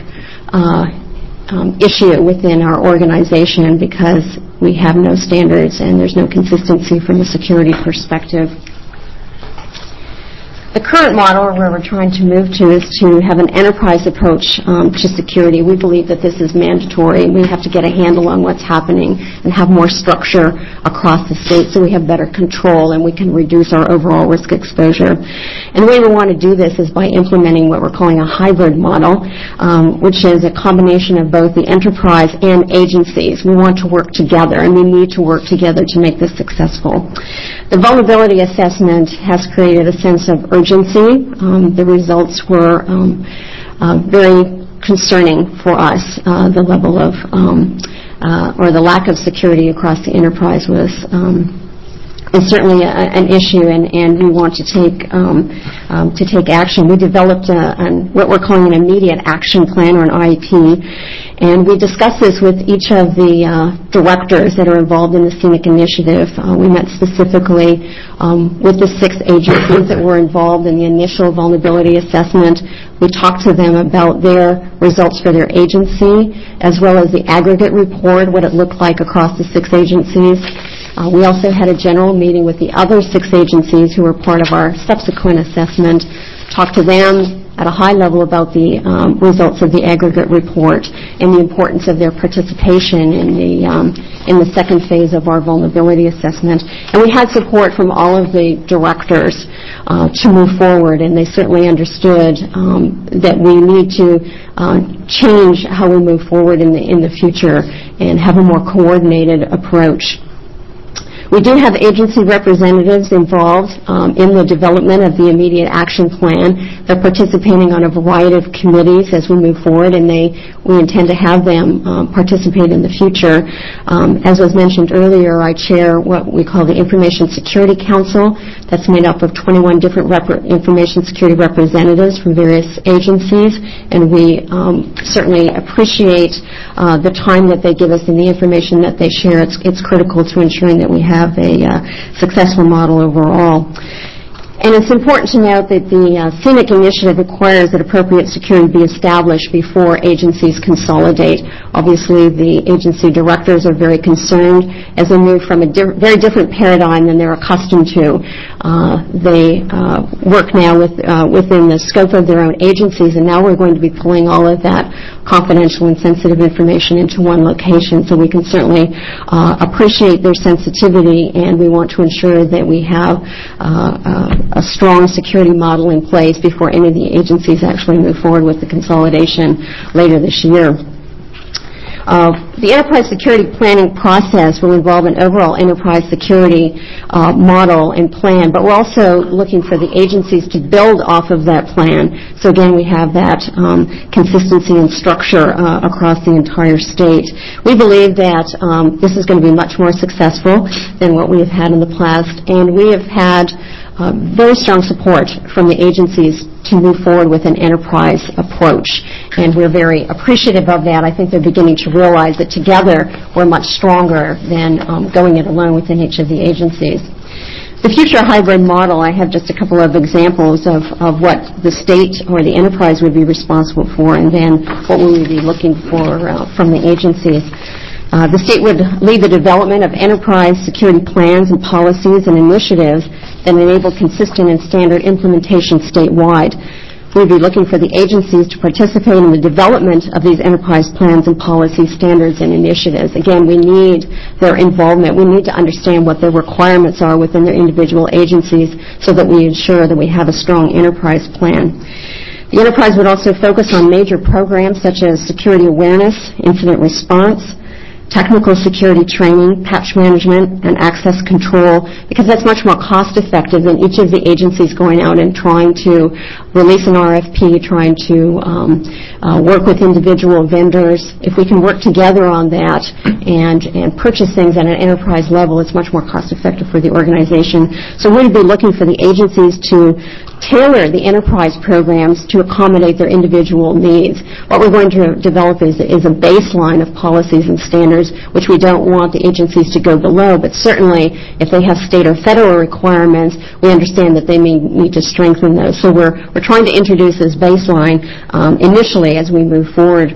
issue within our organization because we have no standards and there's no consistency from a security perspective. The current model where we're trying to move to is to have an enterprise approach to security. We believe that this is mandatory. We have to get a handle on what's happening and have more structure across the state so we have better control and we can reduce our overall risk exposure. And the way we want to do this is by implementing what we're calling a hybrid model, which is a combination of both the enterprise and agencies. We want to work together, and we need to work together to make this successful. The vulnerability assessment has created a sense of urgency. The results were very concerning for us. The level of or the lack of security across the enterprise was is certainly an issue, and we want to take action. We developed what we're calling an immediate action plan, or an IEP, and we discussed this with each of the directors that are involved in the scenic initiative. We met specifically with the 6 agencies that were involved in the initial vulnerability assessment. We talked to them about their results for their agency, as well as the aggregate report, what it looked like across the 6 agencies. We also had a general meeting with the other 6 agencies who were part of our subsequent assessment, talked to them at a high level about the results of the aggregate report and the importance of their participation in the second phase of our vulnerability assessment. And we had support from all of the directors to move forward, and they certainly understood that we need to change how we move forward in the future and have a more coordinated approach. We do have agency representatives involved in the development of the immediate action plan. They're participating on a variety of committees as we move forward, and we intend to have them participate in the future. As was mentioned earlier, I chair what we call the Information Security Council. That's made up of 21 different information security representatives from various agencies, and we certainly appreciate the time that they give us and the information that they share. It's critical to ensuring that we have a successful model overall. And it's important to note that the scenic initiative requires that appropriate security be established before agencies consolidate. Obviously, the agency directors are very concerned as they move from a very different paradigm than they're accustomed to. They work now within the scope of their own agencies, and now we're going to be pulling all of that confidential and sensitive information into one location. So we can certainly appreciate their sensitivity, and we want to ensure that we have a strong security model in place before any of the agencies actually move forward with the consolidation later this year. The enterprise security planning process will involve an overall enterprise security model and plan, but we're also looking for the agencies to build off of that plan. So again, we have that consistency and structure across the entire state. We believe that this is going to be much more successful than what we have had in the past, and we have had very strong support from the agencies to move forward with an enterprise approach, and we're very appreciative of that. I think they're beginning to realize that together we're much stronger than going it alone within each of the agencies. The future hybrid model, I have just a couple of examples of what the state or the enterprise would be responsible for, and then what we would be looking for from the agencies. The state would lead the development of enterprise security plans and policies and initiatives that enable consistent and standard implementation statewide. We'd be looking for the agencies to participate in the development of these enterprise plans and policy standards and initiatives. Again, we need their involvement. We need to understand what their requirements are within their individual agencies so that we ensure that we have a strong enterprise plan. The enterprise would also focus on major programs such as security awareness, incident response, technical security training, patch management, and access control, because that's much more cost-effective than each of the agencies going out and trying to release an RFP, trying to work with individual vendors. If we can work together on that and purchase things at an enterprise level, it's much more cost-effective for the organization. So we'd be looking for the agencies to tailor the enterprise programs to accommodate their individual needs. What we're going to develop is a baseline of policies and standards, which we don't want the agencies to go below, but certainly if they have state or federal requirements, we understand that they may need to strengthen those. So we're trying to introduce this baseline initially as we move forward.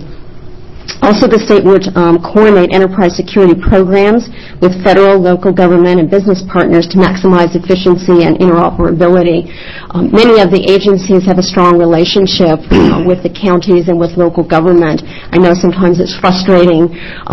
Also, the state would coordinate enterprise security programs with federal, local government, and business partners to maximize efficiency and interoperability. Many of the agencies have a strong relationship with the counties and with local government. I know sometimes it's frustrating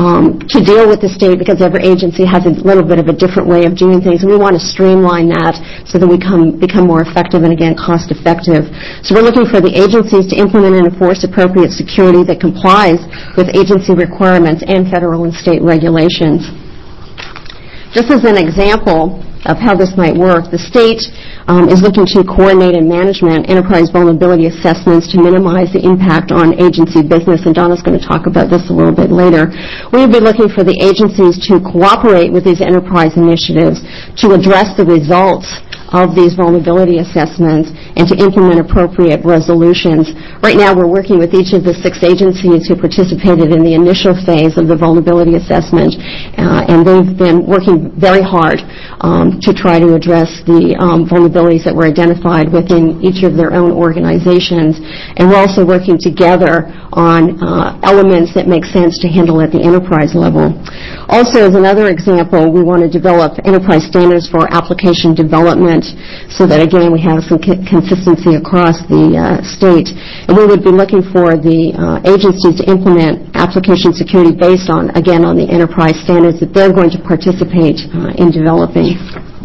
to deal with the state because every agency has a little bit of a different way of doing things, and we want to streamline that so that we become more effective and, again, cost-effective. So we're looking for the agencies to implement and enforce appropriate security that complies with agency requirements and federal and state regulations. Just as an example, of how this might work. The state is looking to coordinate and management enterprise vulnerability assessments to minimize the impact on agency business, and Donna's going to talk about this a little bit later. We would be looking for the agencies to cooperate with these enterprise initiatives to address the results of these vulnerability assessments and to implement appropriate resolutions. Right now we're working with each of the 6 agencies who participated in the initial phase of the vulnerability assessment, and they've been working very hard to try to address the vulnerabilities that were identified within each of their own organizations. And we're also working together on elements that make sense to handle at the enterprise level. Also, as another example, we want to develop enterprise standards for application development so that, again, we have some consistency across the state. And we would be looking for the agencies to implement application security based on, again, on the enterprise standards that they're going to participate in developing.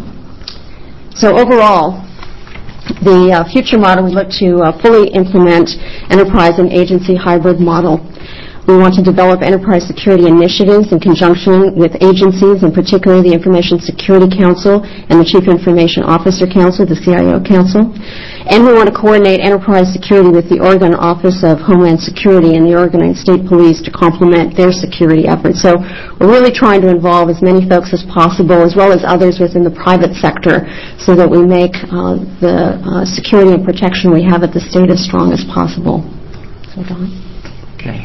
So overall, the future model, we look to fully implement enterprise and agency hybrid model. We want to develop enterprise security initiatives in conjunction with agencies, and particularly the Information Security Council and the Chief Information Officer Council, the CIO Council. And we want to coordinate enterprise security with the Oregon Office of Homeland Security and the Oregon State Police to complement their security efforts. So we're really trying to involve as many folks as possible, as well as others within the private sector, so that we make the security and protection we have at the state as strong as possible. So, Don? Okay.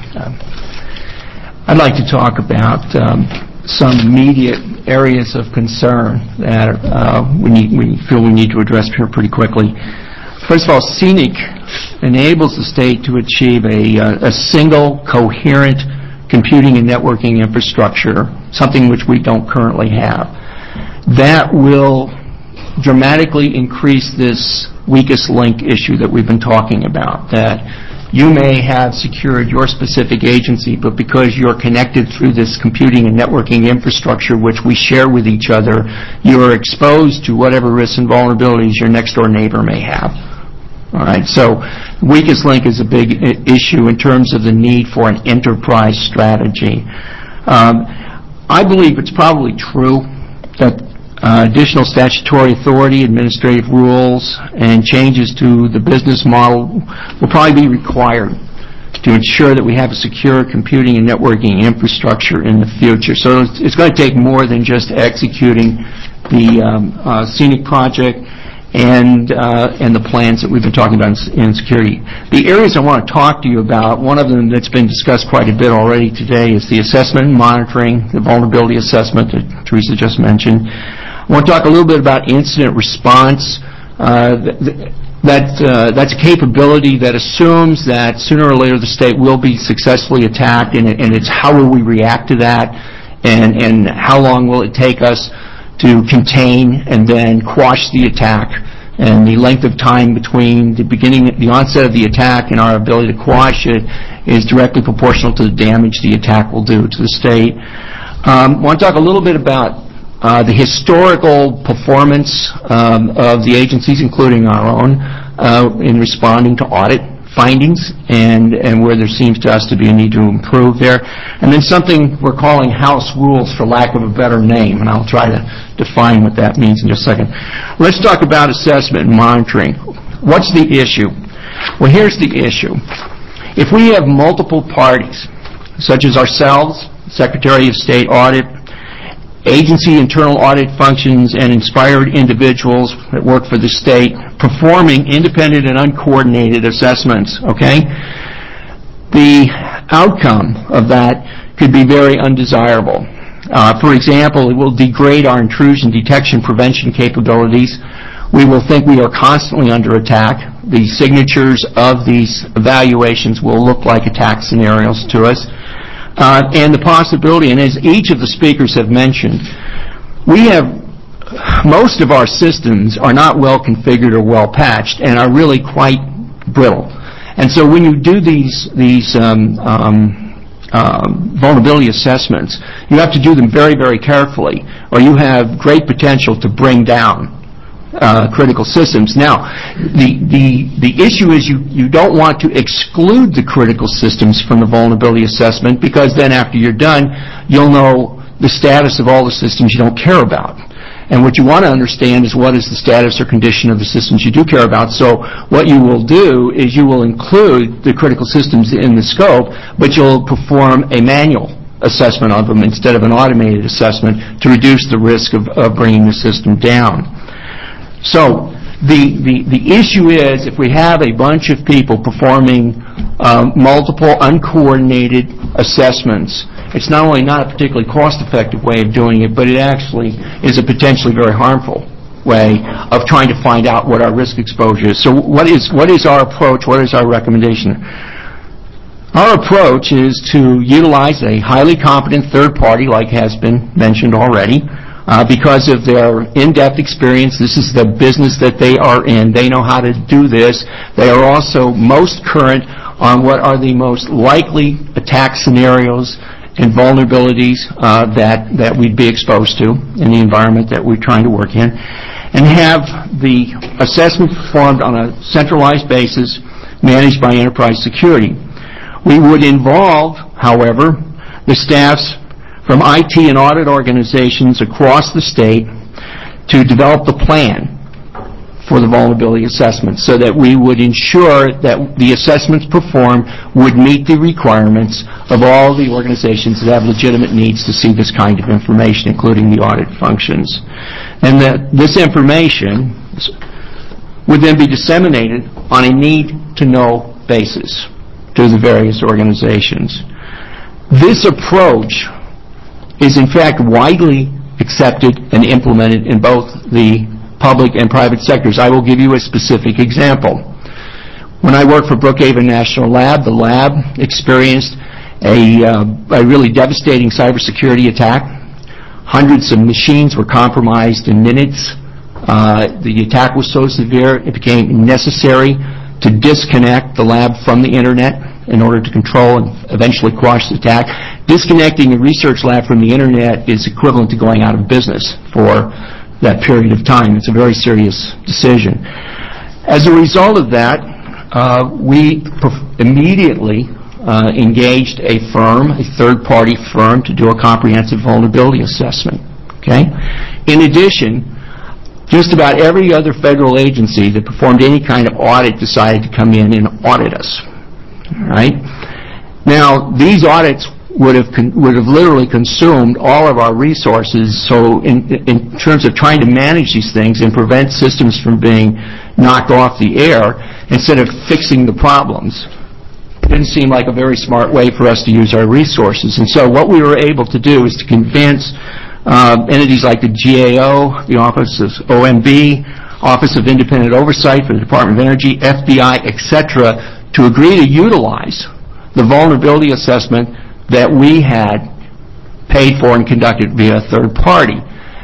I'd like to talk about some immediate areas of concern that we feel we need to address here pretty quickly. First of all, SENIC enables the state to achieve a single, coherent computing and networking infrastructure, something which we don't currently have. That will dramatically increase this weakest link issue that we've been talking about, that you may have secured your specific agency, but because you're connected through this computing and networking infrastructure, which we share with each other, you're exposed to whatever risks and vulnerabilities your next-door neighbor may have. All right, so weakest link is a big issue in terms of the need for an enterprise strategy. I believe it's probably true that additional statutory authority, administrative rules, and changes to the business model will probably be required to ensure that we have a secure computing and networking infrastructure in the future. So it's going to take more than just executing the SENIC project and the plans that we've been talking about in security. The areas I want to talk to you about, one of them that's been discussed quite a bit already today is the assessment and monitoring, the vulnerability assessment that Teresa just mentioned. I want to talk a little bit about incident response. That's a capability that assumes that sooner or later the state will be successfully attacked, and it's how will we react to that, and how long will it take us to contain and then quash the attack, and the length of time between the onset of the attack and our ability to quash it is directly proportional to the damage the attack will do to the state. I want to talk a little bit about the historical performance of the agencies, including our own, in responding to audit findings and where there seems to us to be a need to improve there. And then something we're calling house rules, for lack of a better name, and I'll try to define what that means in just a second. Let's talk about assessment and monitoring. What's the issue? Well, here's the issue. If we have multiple parties, such as ourselves, Secretary of State Audit, agency internal audit functions, and inspired individuals that work for the state performing independent and uncoordinated assessments, okay? The outcome of that could be very undesirable. For example, it will degrade our intrusion detection prevention capabilities. We will think we are constantly under attack. The signatures of these evaluations will look like attack scenarios to us. And the possibility, and as each of the speakers have mentioned, most of our systems are not well configured or well patched and are really quite brittle. And so when you do these vulnerability assessments, you have to do them very, very carefully, or you have great potential to bring down critical systems. Now, the issue is you don't want to exclude the critical systems from the vulnerability assessment, because then after you're done, you'll know the status of all the systems you don't care about. And what you want to understand is what is the status or condition of the systems you do care about. So what you will do is you will include the critical systems in the scope, but you'll perform a manual assessment of them instead of an automated assessment to reduce the risk of bringing the system down. So the issue is if we have a bunch of people performing multiple uncoordinated assessments, it's not only not a particularly cost-effective way of doing it, but it actually is a potentially very harmful way of trying to find out what our risk exposure is. So what is our approach? What is our recommendation? Our approach is to utilize a highly competent third party, like has been mentioned already, because of their in-depth experience. This is the business that they are in. They know how to do this. They are also most current on what are the most likely attack scenarios and vulnerabilities that we'd be exposed to in the environment that we're trying to work in, and have the assessment performed on a centralized basis managed by enterprise security. We would involve, however, the staffs from IT and audit organizations across the state to develop the plan for the vulnerability assessment so that we would ensure that the assessments performed would meet the requirements of all the organizations that have legitimate needs to see this kind of information, including the audit functions. And that this information would then be disseminated on a need-to-know basis to the various organizations. This approach is in fact widely accepted and implemented in both the public and private sectors. I will give you a specific example. When I worked for Brookhaven National Lab, the lab experienced a really devastating cybersecurity attack. Hundreds of machines were compromised in minutes. The attack was so severe it became necessary to disconnect the lab from the Internet in order to control and eventually quash the attack. Disconnecting a research lab from the Internet is equivalent to going out of business for that period of time. It's a very serious decision. As a result of that, we immediately engaged a firm, a third-party firm, to do a comprehensive vulnerability assessment. Okay? In addition, just about every other federal agency that performed any kind of audit decided to come in and audit us. Right? Now, these audits would have literally consumed all of our resources. So in terms of trying to manage these things and prevent systems from being knocked off the air, instead of fixing the problems, it didn't seem like a very smart way for us to use our resources. And so what we were able to do is to convince entities like the GAO, the Office of OMB, Office of Independent Oversight for the Department of Energy, FBI, etc., to agree to utilize the vulnerability assessment that we had paid for and conducted via a third party,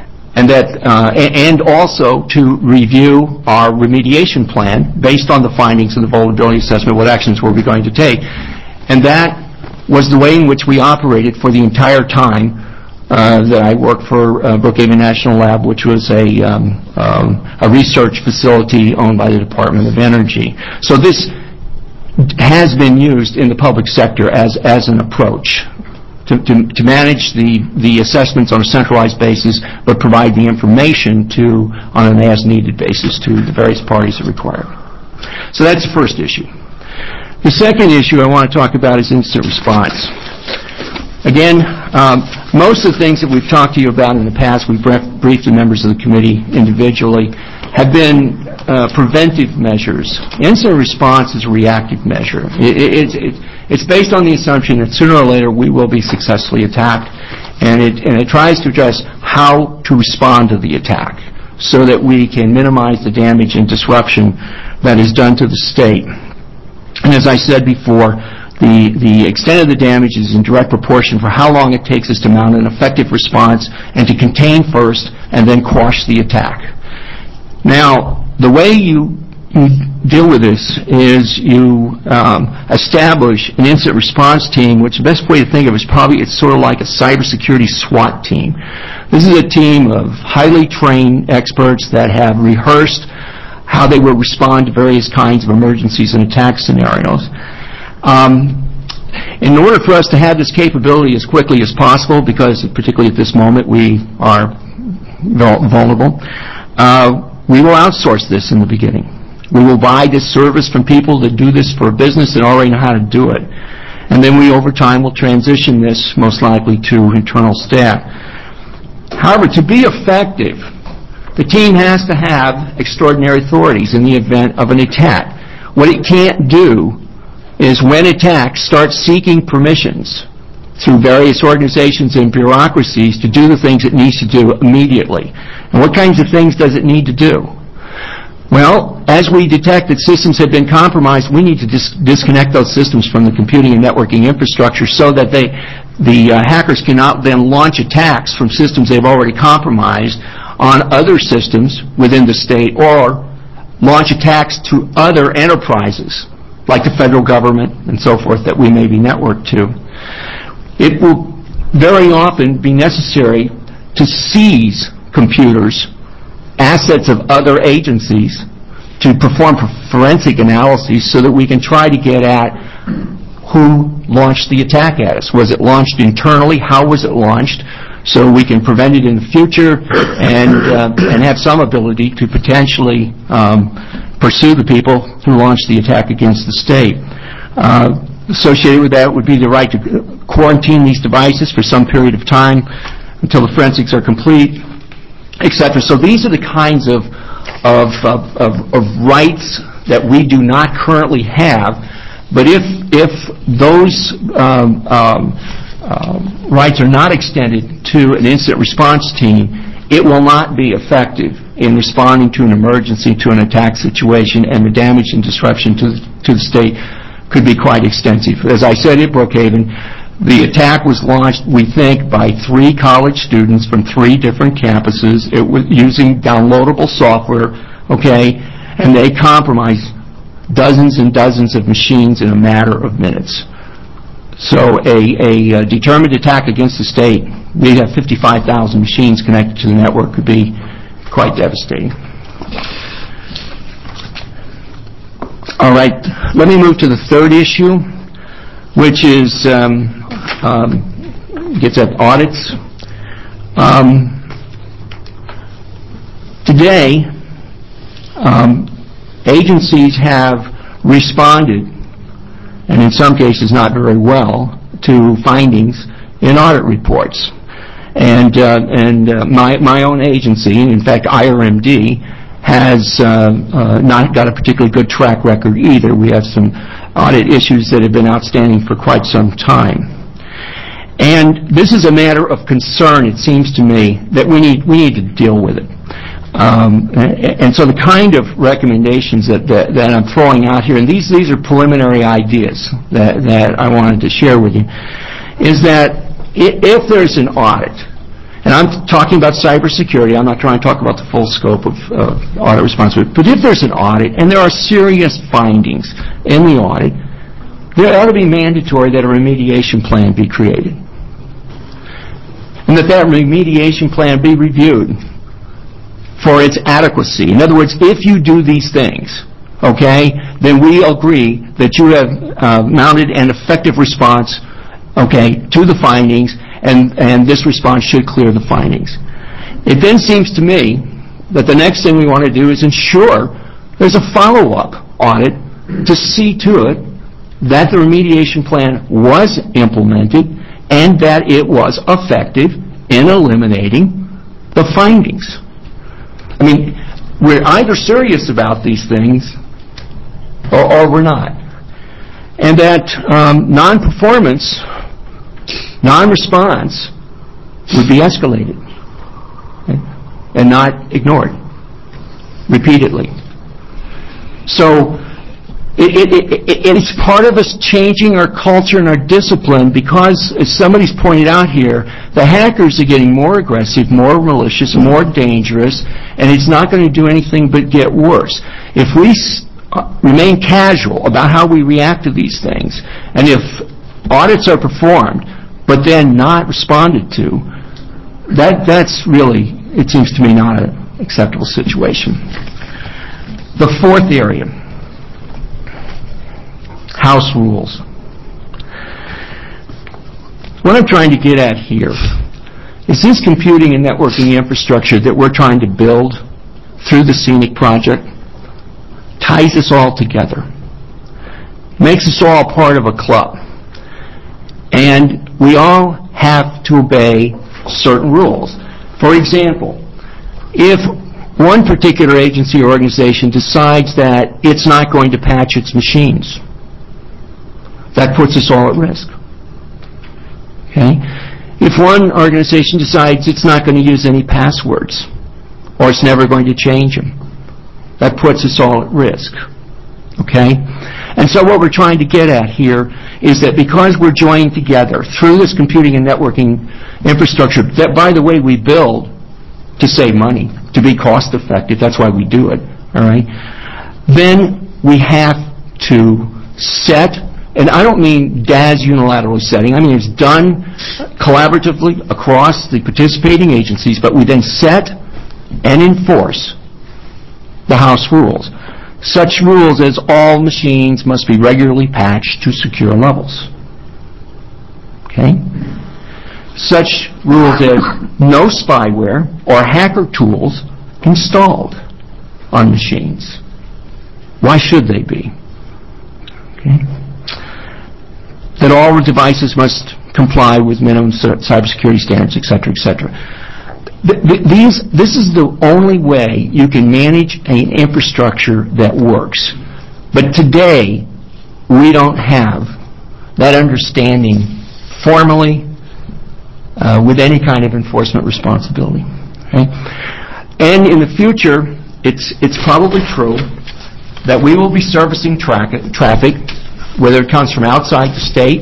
and also to review our remediation plan based on the findings of the vulnerability assessment, what actions were we going to take. And that was the way in which we operated for the entire time that I worked for Brookhaven National Lab, which was a research facility owned by the Department of Energy. So this has been used in the public sector as an approach to manage the assessments on a centralized basis, but provide the information on an as-needed basis to the various parties that require it. So that's the first issue. The second issue I want to talk about is incident response. Again, most of the things that we've talked to you about in the past, we've briefed the members of the committee individually, have been preventive measures. Incident response is a reactive measure. It's based on the assumption that sooner or later we will be successfully attacked, and it tries to address how to respond to the attack so that we can minimize the damage and disruption that is done to the state. And as I said before, the extent of the damage is in direct proportion for how long it takes us to mount an effective response and to contain first and then quash the attack. Now, the way you deal with this is you establish an incident response team, which the best way to think of it is probably it's sort of like a cybersecurity SWAT team. This is a team of highly trained experts that have rehearsed how they will respond to various kinds of emergencies and attack scenarios. In order for us to have this capability as quickly as possible, because particularly at this moment we are vulnerable. We will outsource this in the beginning. We will buy this service from people that do this for a business that already know how to do it. And then we, over time, will transition this most likely to internal staff. However, to be effective, the team has to have extraordinary authorities in the event of an attack. What it can't do is, when attacked, start seeking permissions through various organizations and bureaucracies to do the things it needs to do immediately. And what kinds of things does it need to do? Well, as we detect that systems have been compromised, we need to disconnect those systems from the computing and networking infrastructure so that the hackers cannot then launch attacks from systems they've already compromised on other systems within the state, or launch attacks to other enterprises, like the federal government and so forth, that we may be networked to. It will very often be necessary to seize computers, assets of other agencies, to perform forensic analyses so that we can try to get at who launched the attack at us. Was it launched internally? How was it launched? So we can prevent it in the future and have some ability to potentially pursue the people who launched the attack against the state. Associated with that would be the right to quarantine these devices for some period of time until the forensics are complete, etc. So these are the kinds of rights that we do not currently have. But if those rights are not extended to an incident response team, it will not be effective in responding to an emergency, to an attack situation, and the damage and disruption to the state could be quite extensive. As I said at Brookhaven, the attack was launched, we think, by 3 college students from 3 different campuses. It was using downloadable software, and they compromised dozens and dozens of machines in a matter of minutes. So a determined attack against the state, we have 55,000 machines connected to the network, could be quite devastating. All right, let me move to the third issue, which is gets at audits. Today, agencies have responded, and in some cases not very well, to findings in audit reports. And my own agency, in fact IRMD, has not got a particularly good track record either. We have some audit issues that have been outstanding for quite some time. And this is a matter of concern, it seems to me, that we need to deal with it. And so the kind of recommendations that I'm throwing out here, and these are preliminary ideas that I wanted to share with you, is that if there's an audit, and I'm talking about cybersecurity, I'm not trying to talk about the full scope of audit responsibility, but if there's an audit and there are serious findings in the audit, there ought to be mandatory that a remediation plan be created. And that remediation plan be reviewed for its adequacy. In other words, if you do these things, then we agree that you have mounted an effective response, to the findings, and this response should clear the findings. It then seems to me that the next thing we want to do is ensure there's a follow-up audit to see to it that the remediation plan was implemented and that it was effective in eliminating the findings. I mean, we're either serious about these things or we're not. And that non-performance, non-response would be escalated and not ignored repeatedly. So it's part of us changing our culture and our discipline because, as somebody's pointed out here, the hackers are getting more aggressive, more malicious, more dangerous, and it's not going to do anything but get worse. If we remain casual about how we react to these things, and if audits are performed but then not responded to, that's really, it seems to me, not an acceptable situation. The fourth area, house rules. What I'm trying to get at here is this computing and networking infrastructure that we're trying to build through the Scenic project ties us all together, makes us all part of a club. And we all have to obey certain rules. For example, if one particular agency or organization decides that it's not going to patch its machines, that puts us all at risk. Okay? If one organization decides it's not going to use any passwords, or it's never going to change them, that puts us all at risk. Okay? And so what we're trying to get at here is that because we're joining together through this computing and networking infrastructure that, by the way, we build to save money, to be cost effective, that's why we do it, all right? Then we have to set, and I don't mean DAS unilaterally setting, I mean it's done collaboratively across the participating agencies, but we then set and enforce the House rules. Such rules as all machines must be regularly patched to secure levels. Okay? Such rules as no spyware or hacker tools installed on machines. Why should they be? Okay? That all devices must comply with minimum cybersecurity standards, etc., etc. This is the only way you can manage an infrastructure that works. But today, we don't have that understanding formally with any kind of enforcement responsibility. Okay? And in the future, it's probably true that we will be servicing traffic, whether it comes from outside the state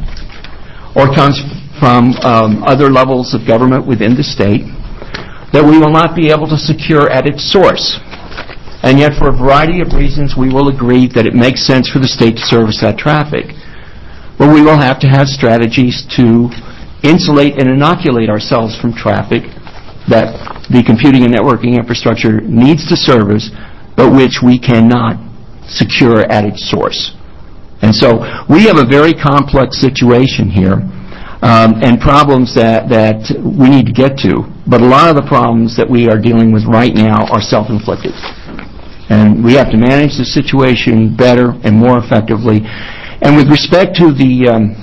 or comes from other levels of government within the state, that we will not be able to secure at its source. And yet, for a variety of reasons, we will agree that it makes sense for the state to service that traffic. But we will have to have strategies to insulate and inoculate ourselves from traffic that the computing and networking infrastructure needs to service, but which we cannot secure at its source. And so we have a very complex situation here, and problems that we need to get to. But a lot of the problems that we are dealing with right now are self-inflicted. And we have to manage the situation better and more effectively. And with respect to the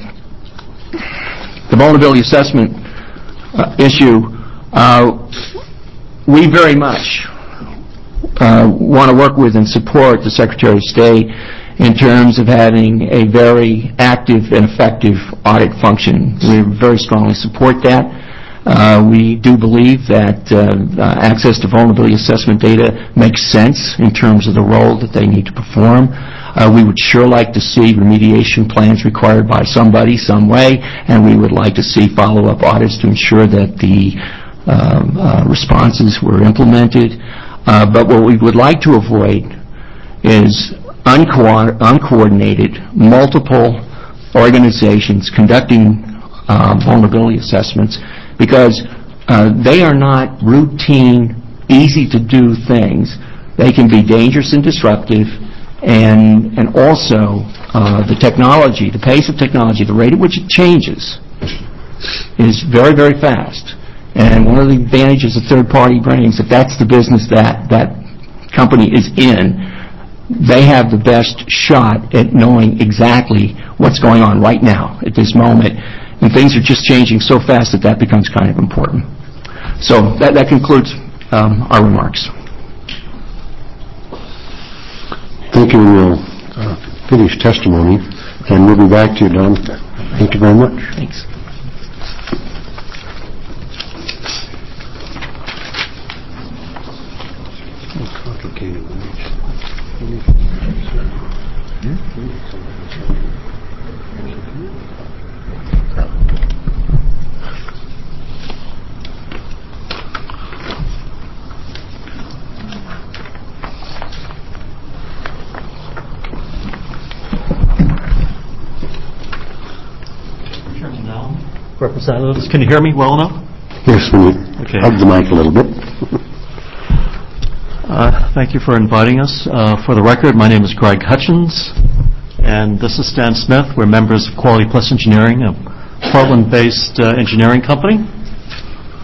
vulnerability assessment issue, we very much want to work with and support the Secretary of State in terms of having a very active and effective audit function. We very strongly support that. We do believe that access to vulnerability assessment data makes sense in terms of the role that they need to perform. We would sure like to see remediation plans required by somebody, some way, and we would like to see follow-up audits to ensure that the responses were implemented. But what we would like to avoid is uncoordinated, multiple organizations conducting vulnerability assessments, because they are not routine, easy-to-do things. They can be dangerous and disruptive, and also the technology, the pace of technology, the rate at which it changes is very, very fast. And one of the advantages a third party brings, if that's the business that company is in, they have the best shot at knowing exactly what's going on right now, at this moment. And things are just changing so fast that becomes kind of important. So that concludes our remarks. Thank you. We'll finish testimony, and we'll be back to you, Don. Thank you very much. Thanks. Representatives, can you hear me well enough? Yes, we Okay. hug the mic a little bit. Thank you for inviting us. For the record, my name is Greg Hutchins, and this is Stan Smith. We're members of Quality Plus Engineering, a Portland-based engineering company.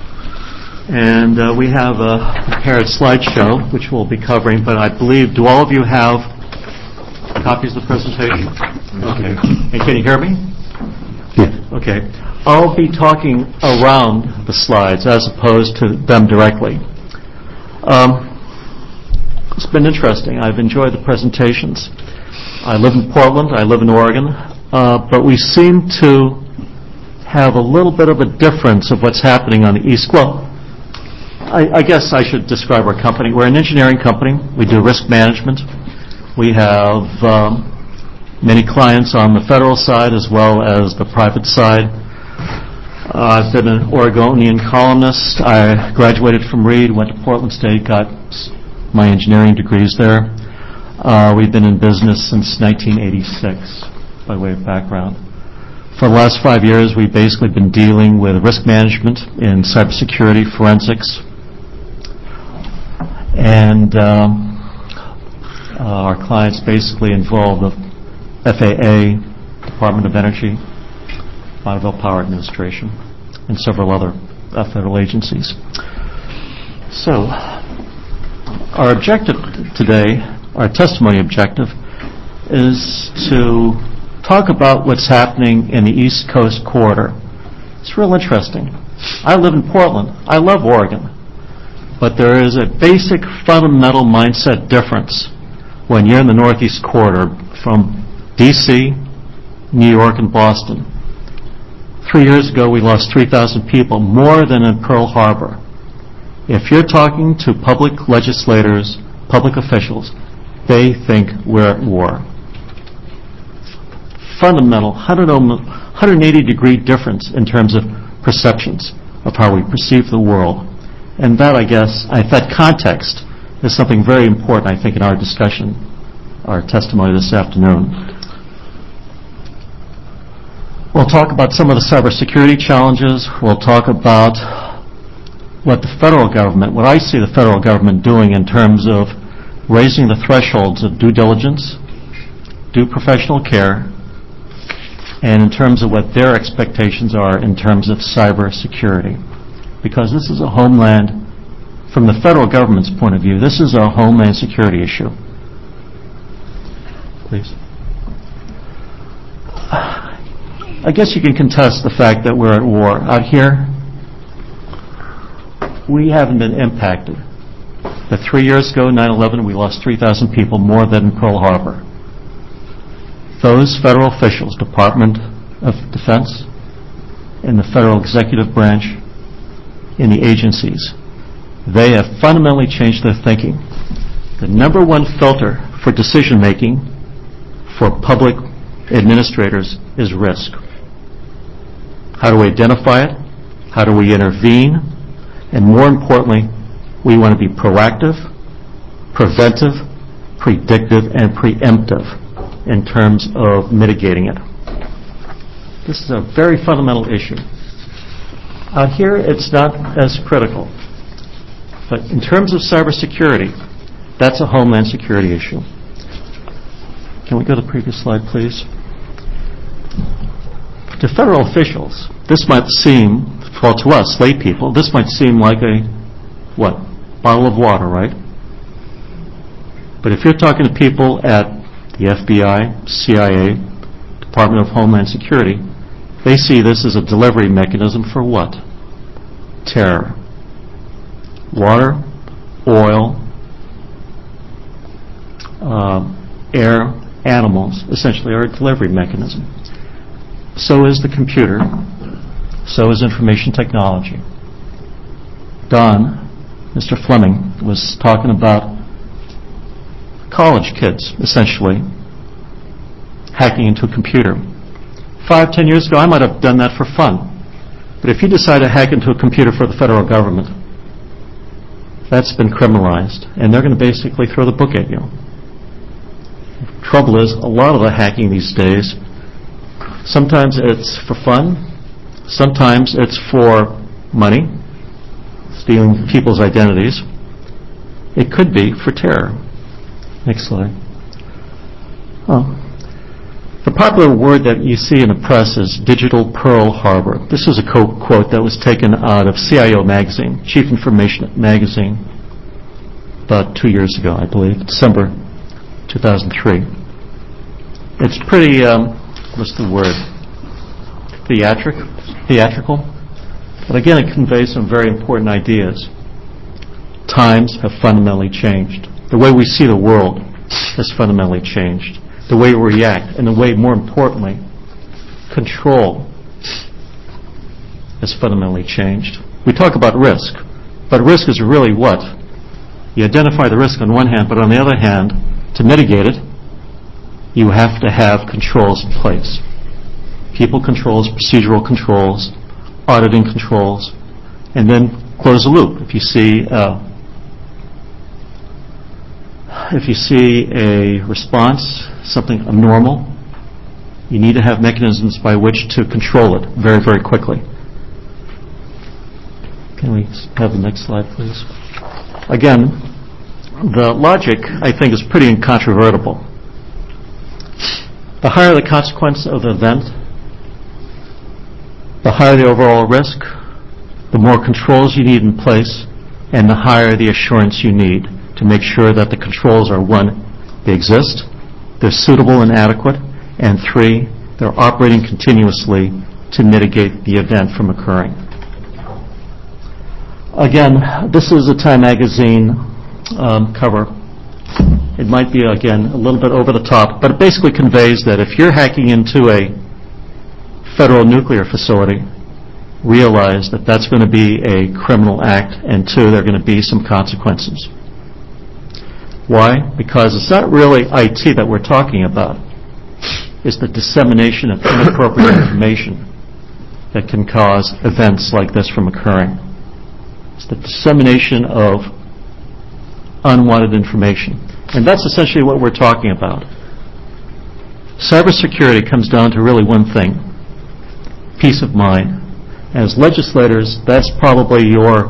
And we have a prepared slideshow, which we'll be covering, but I believe, do all of you have copies of the presentation? Okay. And can you hear me? Yeah. Okay. I'll be talking around the slides as opposed to them directly. It's been interesting. I've enjoyed the presentations. I live in Portland. I live in Oregon. But we seem to have a little bit of a difference of what's happening on the East. Well, I guess I should describe our company. We're an engineering company. We do risk management. We have many clients on the federal side as well as the private side. I've been an Oregonian columnist. I graduated from Reed, went to Portland State, got my engineering degrees there. We've been in business since 1986, by way of background. For the last 5 years, we've basically been dealing with risk management in cybersecurity, forensics, and our clients basically involve the FAA, Department of Energy, Bonneville Power Administration, and several other federal agencies. So, our objective today, our testimony objective, is to talk about what's happening in the East Coast corridor. It's real interesting. I live in Portland. I love Oregon. But there is a basic fundamental mindset difference when you're in the Northeast corridor from D.C., New York, and Boston. 3 years ago, we lost 3,000 people, more than in Pearl Harbor. If you're talking to public legislators, public officials, they think we're at war. Fundamental, 180-degree difference in terms of perceptions of how we perceive the world. And that, I guess, that context is something very important, I think, in our discussion, our testimony this afternoon. We'll talk about some of the cybersecurity challenges. We'll talk about what the federal government, what I see the federal government doing in terms of raising the thresholds of due diligence, due professional care, and in terms of what their expectations are in terms of cybersecurity. Because this is a homeland, from the federal government's point of view, this is a homeland security issue. Please. I guess you can contest the fact that we're at war. Out here, we haven't been impacted. But 3 years ago, 9/11, we lost 3,000 people, more than in Pearl Harbor. Those federal officials, Department of Defense, and the federal executive branch, in the agencies, they have fundamentally changed their thinking. The number one filter for decision-making for public administrators is risk. How do we identify it? How do we intervene? And more importantly, we want to be proactive, preventive, predictive, and preemptive in terms of mitigating it. This is a very fundamental issue. Out here, it's not as critical. But in terms of cybersecurity, that's a homeland security issue. Can we go to the previous slide, please? To federal officials, this might seem, well, to us, lay people, this might seem like a, what, bottle of water, right? But if you're talking to people at the FBI, CIA, Department of Homeland Security, they see this as a delivery mechanism for what? Terror. Water, oil, air, animals, essentially are a delivery mechanism. So is the computer. So is information technology. Don, Mr. Fleming, was talking about college kids, essentially, hacking into a computer. 5-10 years ago, I might have done that for fun. But if you decide to hack into a computer for the federal government, that's been criminalized, and they're going to basically throw the book at you. Trouble is, a lot of the hacking these days, sometimes it's for fun, sometimes it's for money, stealing people's identities. It could be for terror. Next slide. The popular word that you see in the press is digital Pearl Harbor. This is a quote that was taken out of CIO magazine, Chief Information magazine, about 2 years ago, I believe, December 2003. It's pretty, what's the word, theatrical. But again, it conveys some very important ideas. Times have fundamentally changed. The way we see the world has fundamentally changed. The way we react, and the way, more importantly, control has fundamentally changed. We talk about risk, but risk is really what? You identify the risk on one hand, but on the other hand, to mitigate it, you have to have controls in place. People controls, procedural controls, auditing controls, and then close the loop. If you see a response, something abnormal, you need to have mechanisms by which to control it very, very quickly. Can we have the next slide, please? Again, the logic, I think, is pretty incontrovertible. The higher the consequence of the event, the higher the overall risk, the more controls you need in place, and the higher the assurance you need to make sure that the controls are, one, they exist, they're suitable and adequate, and three, they're operating continuously to mitigate the event from occurring. Again, this is a Time magazine cover. It might be, again, a little bit over the top, but it basically conveys that if you're hacking into a federal nuclear facility, realize that that's going to be a criminal act, and two, there are going to be some consequences. Why? Because it's not really IT that we're talking about. It's the dissemination of inappropriate information that can cause events like this from occurring. It's the dissemination of unwanted information. And that's essentially what we're talking about. Cybersecurity comes down to really one thing: peace of mind. As legislators, that's probably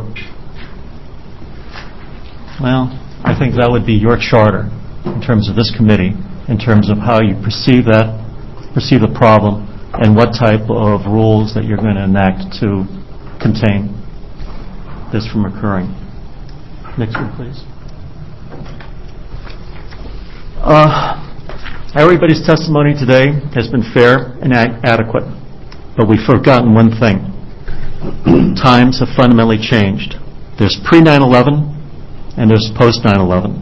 I think that would be your charter in terms of this committee, in terms of how you perceive the problem, and what type of rules that you're going to enact to contain this from occurring. Next one, please. Everybody's testimony today has been fair and adequate, but we've forgotten one thing. Times have fundamentally changed. There's pre-9/11 and there's post-9/11.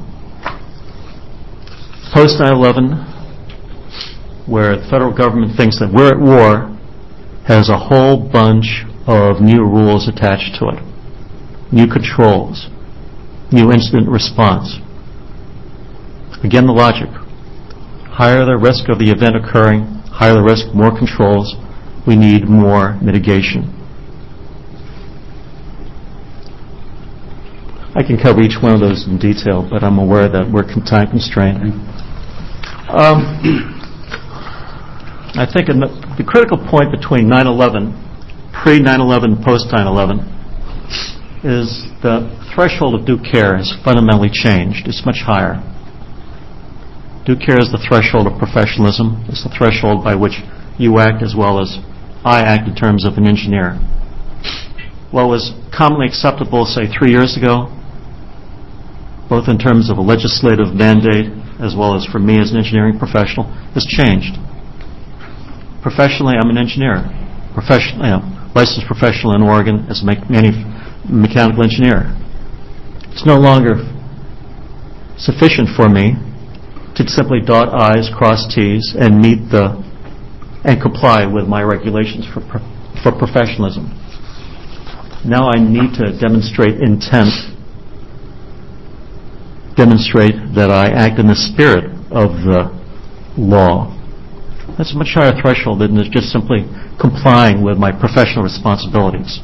Post-9/11, where the federal government thinks that we're at war, has a whole bunch of new rules attached to it. New controls, new incident response. Again, the logic. Higher the risk of the event occurring, higher the risk, more controls, we need more mitigation. I can cover each one of those in detail, but I'm aware that we're time constrained. I think the critical point between 9/11, pre-9/11, post-9/11, is the threshold of due care has fundamentally changed. It's much higher. Due care is the threshold of professionalism. It's the threshold by which you act as well as I act in terms of an engineer. What was commonly acceptable, say, 3 years ago, both in terms of a legislative mandate as well as for me as an engineering professional, has changed. Professionally, I'm an engineer. Licensed professional in Oregon as a mechanical engineer. It's no longer sufficient for me to simply dot I's, cross T's, and and comply with my regulations for professionalism. Now I need to demonstrate intent, demonstrate that I act in the spirit of the law. That's a much higher threshold than just simply complying with my professional responsibilities.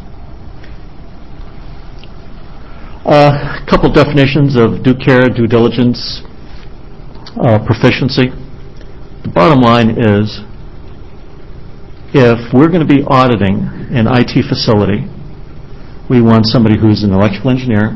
A couple definitions of due care, due diligence, proficiency. The bottom line is, if we're going to be auditing an IT facility, we want somebody who's an electrical engineer,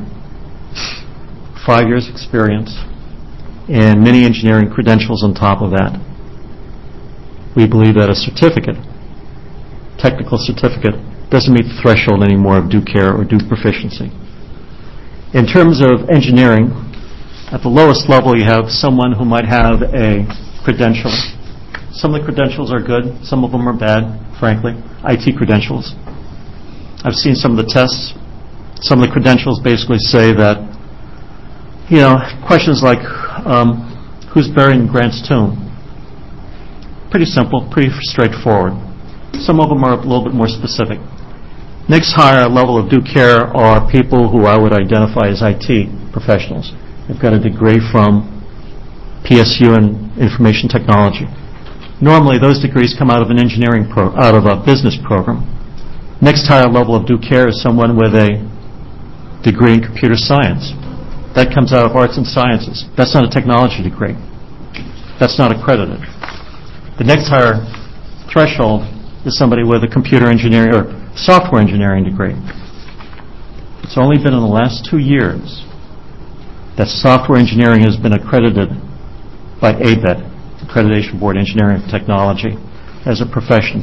5 years experience, and many engineering credentials on top of that. we believe that a certificate, technical certificate, doesn't meet the threshold anymore of due care or due proficiency. In terms of engineering, at the lowest level you have someone who might have a credential. Some of the credentials are good, some of them are bad, frankly. IT credentials. I've seen some of the tests. Some of the credentials basically say that, questions like, who's buried in Grant's tomb? Pretty simple, pretty straightforward. Some of them are a little bit more specific. Next higher level of due care are people who I would identify as IT professionals. They've got a degree from PSU in information technology. Normally, those degrees come out of an out of a business program. Next higher level of due care is someone with a degree in computer science. That comes out of arts and sciences. That's not a technology degree. That's not accredited. The next higher threshold is somebody with a computer engineering or software engineering degree. It's only been in the last 2 years that software engineering has been accredited by ABET, Accreditation Board Engineering and Technology, as a profession.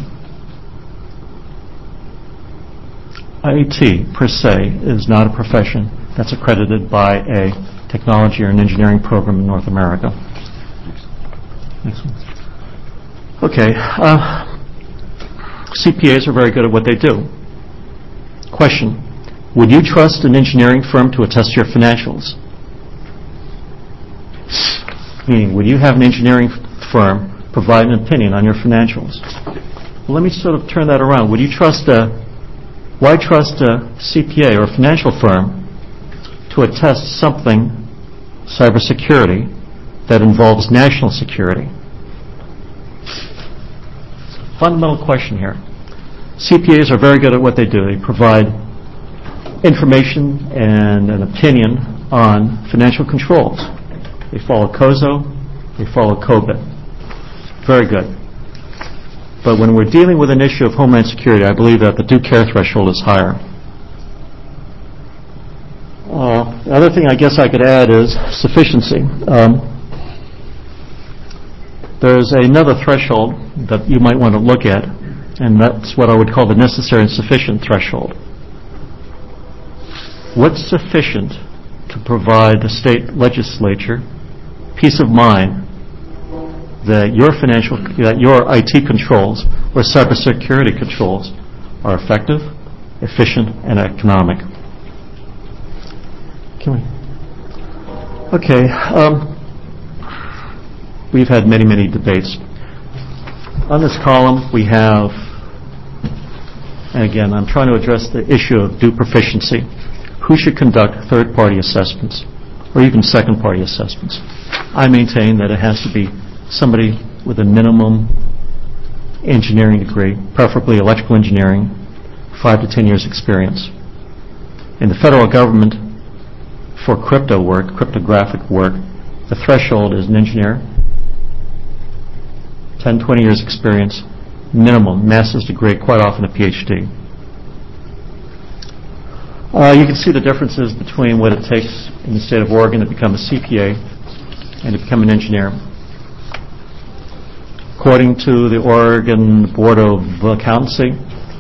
IT, per se, is not a profession that's accredited by a technology or an engineering program in North America. Next one. Okay. CPAs are very good at what they do. Question: would you trust an engineering firm to attest to your financials? Meaning, would you have an engineering firm provide an opinion on your financials? Well, let me sort of turn that around. Would you trust why trust a CPA or a financial firm to attest something, cybersecurity, that involves national security? Fundamental question here. CPAs are very good at what they do. They provide information and an opinion on financial controls. They follow COSO, they follow COBIT. Very good. But when we're dealing with an issue of Homeland Security, I believe that the due care threshold is higher. The other thing I guess I could add is sufficiency. There's another threshold that you might want to look at, and that's what I would call the necessary and sufficient threshold. What's sufficient to provide the state legislature peace of mind that your IT controls or cybersecurity controls are effective, efficient, and economic? Okay. We've had many, many debates. On this column, we have, and again, I'm trying to address the issue of due proficiency. Who should conduct third-party assessments or even second-party assessments? I maintain that it has to be somebody with a minimum engineering degree, preferably electrical engineering, 5 to 10 years experience. In the federal government, for crypto work, cryptographic work, the threshold is an engineer, 10, 20 years experience, minimum, master's degree, quite often a PhD. You can see the differences between what it takes in the state of Oregon to become a CPA and to become an engineer. According to the Oregon Board of Accountancy,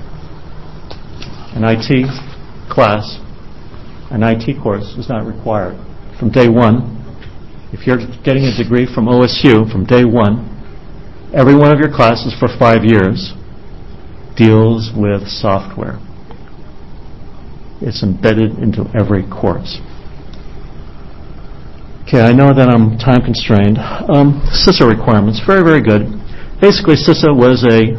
an IT class, an IT course is not required. From day one, if you're getting a degree from OSU, from day one, every one of your classes for 5 years deals with software. It's embedded into every course. Okay, I know that I'm time constrained. CISA requirements, very, very good. Basically, CISA was a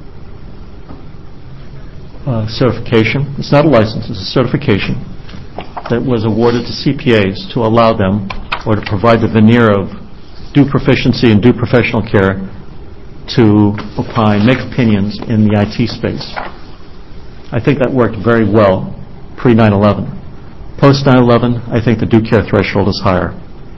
certification. It's not a license, it's a certification that was awarded to CPAs to allow them, or to provide the veneer of due proficiency and due professional care to opine, make opinions in the IT space. I think that worked very well pre-9/11. Post-9/11, I think the due care threshold is higher.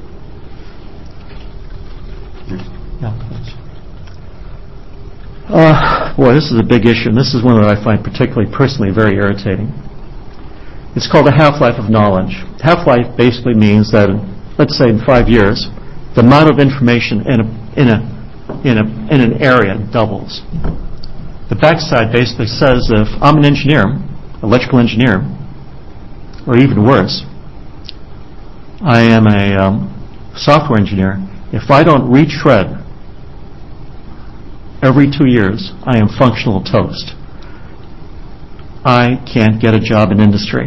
Boy, this is a big issue, and this is one that I find particularly personally very irritating. It's called the half-life of knowledge. Half-life basically means that, let's say in 5 years, the amount of information in a in an area doubles. The backside basically says if I'm an engineer, electrical engineer, or even worse, I am a software engineer, if I don't retread every 2 years, I am functional toast. I can't get a job in industry.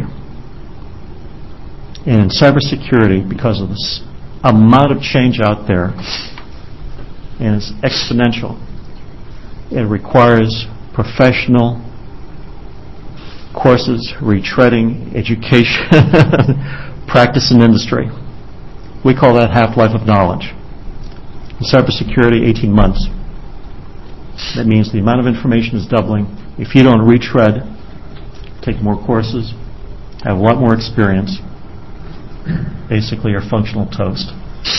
And in cybersecurity, because of this amount of change out there, and it's exponential, it requires professional courses, retreading, education, practice in industry. We call that half-life of knowledge. In cybersecurity, 18 months. That means the amount of information is doubling. If you don't retread, take more courses, have a lot more experience, basically you're functional toast.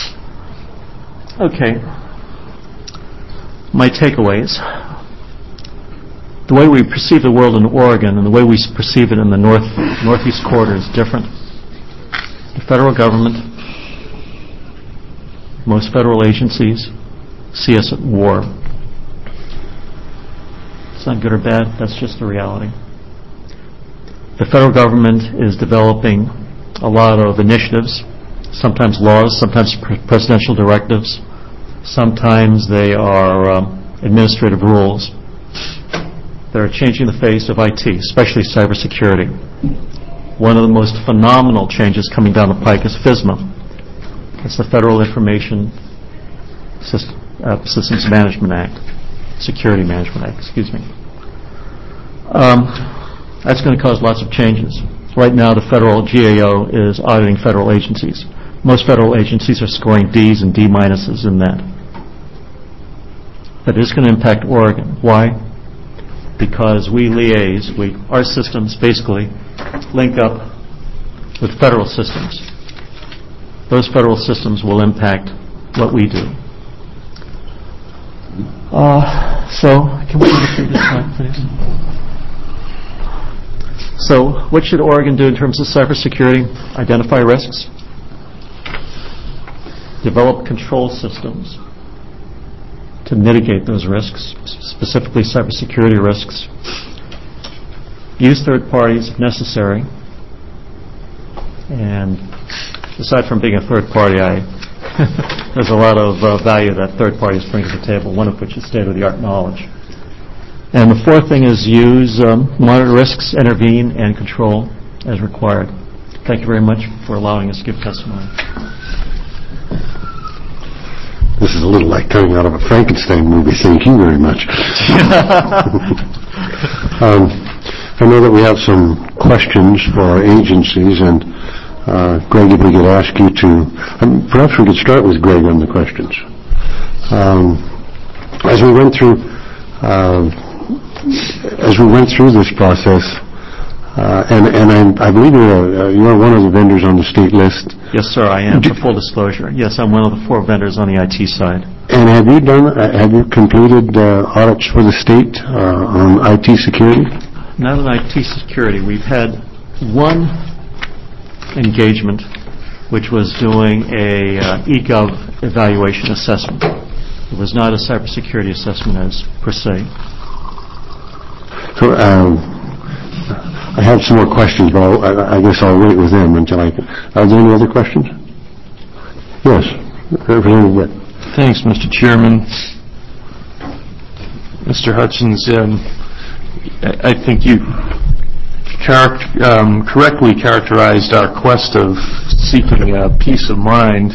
Okay. My takeaways. The way we perceive the world in Oregon and the way we perceive it in the northeast quarter is different. The federal government, most federal agencies, see us at war. It's not good or bad, that's just the reality. The federal government is developing a lot of initiatives, sometimes laws, sometimes presidential directives, sometimes they are administrative rules. They're changing the face of IT, especially cybersecurity. One of the most phenomenal changes coming down the pike is FISMA. It's the Federal Information Systems Management Act, Security Management Act, excuse me. That's going to cause lots of changes. Right now, the federal GAO is auditing federal agencies. Most federal agencies are scoring Ds and D minuses in that. But it's going to impact Oregon. Why? Because we liaise, our systems basically link up with federal systems. Those federal systems will impact what we do. So, can we go to the previous slide, please? So, what should Oregon do in terms of cybersecurity? Identify risks, develop control systems to mitigate those risks, specifically cybersecurity risks, use third parties if necessary, and aside from being a third party, there's a lot of value that third parties bring to the table, one of which is state-of-the-art knowledge. And the fourth thing is monitor risks, intervene, and control as required. Thank you very much for allowing us to give testimony. This is a little like coming out of a Frankenstein movie. Thank you very much. I know that we have some questions for our agencies, and Greg, if we could ask you to, perhaps we could start with Greg on the questions. As we went through this process, and I believe you're one of the vendors on the state list. Yes, sir, I am. For full disclosure, yes, I'm one of the 4 vendors on the IT side. And have you completed audits for the state on IT security? Not on IT security. We've had one engagement, which was doing a eGov evaluation assessment. It was not a cybersecurity assessment as per se. So I have some more questions, but I guess I'll wait with them until I can. Are there any other questions? Yes. Thanks, Mr. Chairman. Mr. Hutchins, I think you correctly characterized our quest of seeking peace of mind,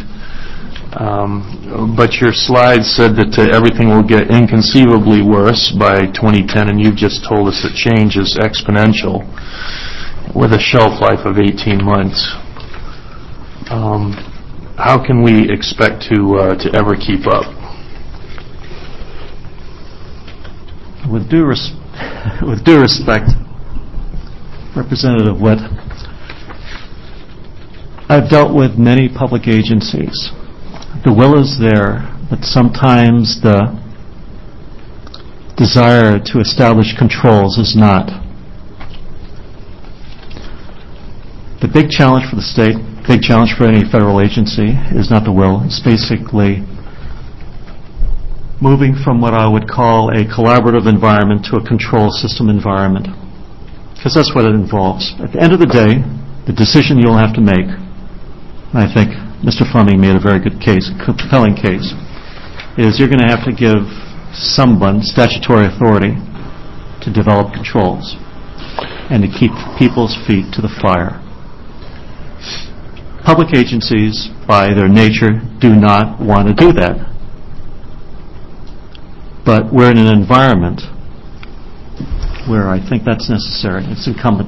but your slide said that everything will get inconceivably worse by 2010, and you've just told us that change is exponential with a shelf life of 18 months. How can we expect to ever keep up? With due respect, Representative Witt, I've dealt with many public agencies. The will is there, but sometimes the desire to establish controls is not. The big challenge for the state, big challenge for any federal agency is not the will. It's basically moving from what I would call a collaborative environment to a control system environment, because that's what it involves. At the end of the day, the decision you'll have to make, and I think Mr. Fleming made a very good case, a compelling case, is you're going to have to give someone statutory authority to develop controls and to keep people's feet to the fire. Public agencies, by their nature, do not want to do that. But we're in an environment where I think that's necessary. It's incumbent.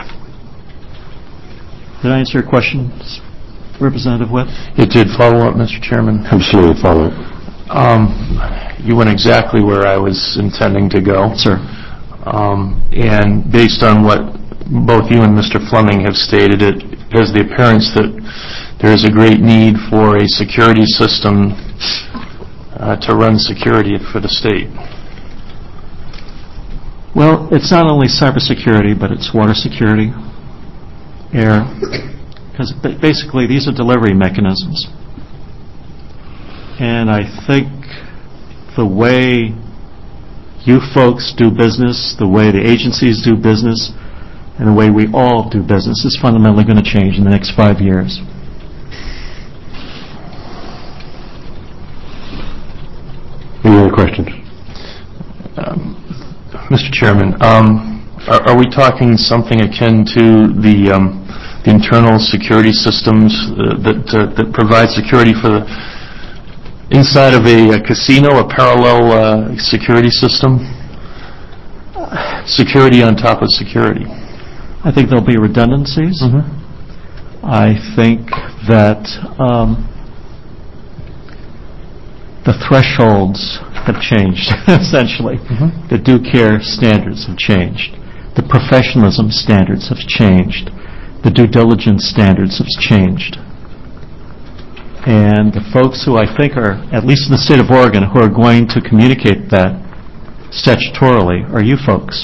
Did I answer your question, Representative Witt? It did. Follow up, Mr. Chairman. Absolutely, follow up. You went exactly where I was intending to go. Sir. And based on what both you and Mr. Fleming have stated, it has the appearance that there is a great need for a security system to run security for the state. Well, it's not only cybersecurity, but it's water security, air, because basically these are delivery mechanisms. And I think the way you folks do business, the way the agencies do business, and the way we all do business is fundamentally going to change in the next 5 years. Any other questions? Mr. Chairman, are we talking something akin to the internal security systems that provide security for the inside of a casino, a parallel security system? Security on top of security. I think there'll be redundancies. I think that the thresholds have changed, essentially. The due care standards have changed. The professionalism standards have changed. The due diligence standards have changed. And the folks who I think are, at least in the state of Oregon, who are going to communicate that statutorily are you folks.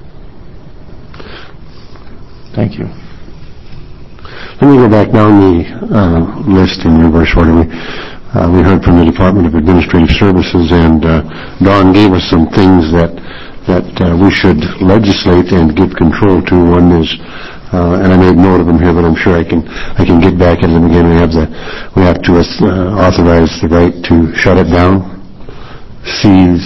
Thank you. Let me go back down the list in reverse order. We heard from the Department of Administrative Services, and Don gave us some things that we should legislate and give control to. One is, and I made note of them here, but I'm sure I can get back at them again. We have to authorize the right to shut it down, seize,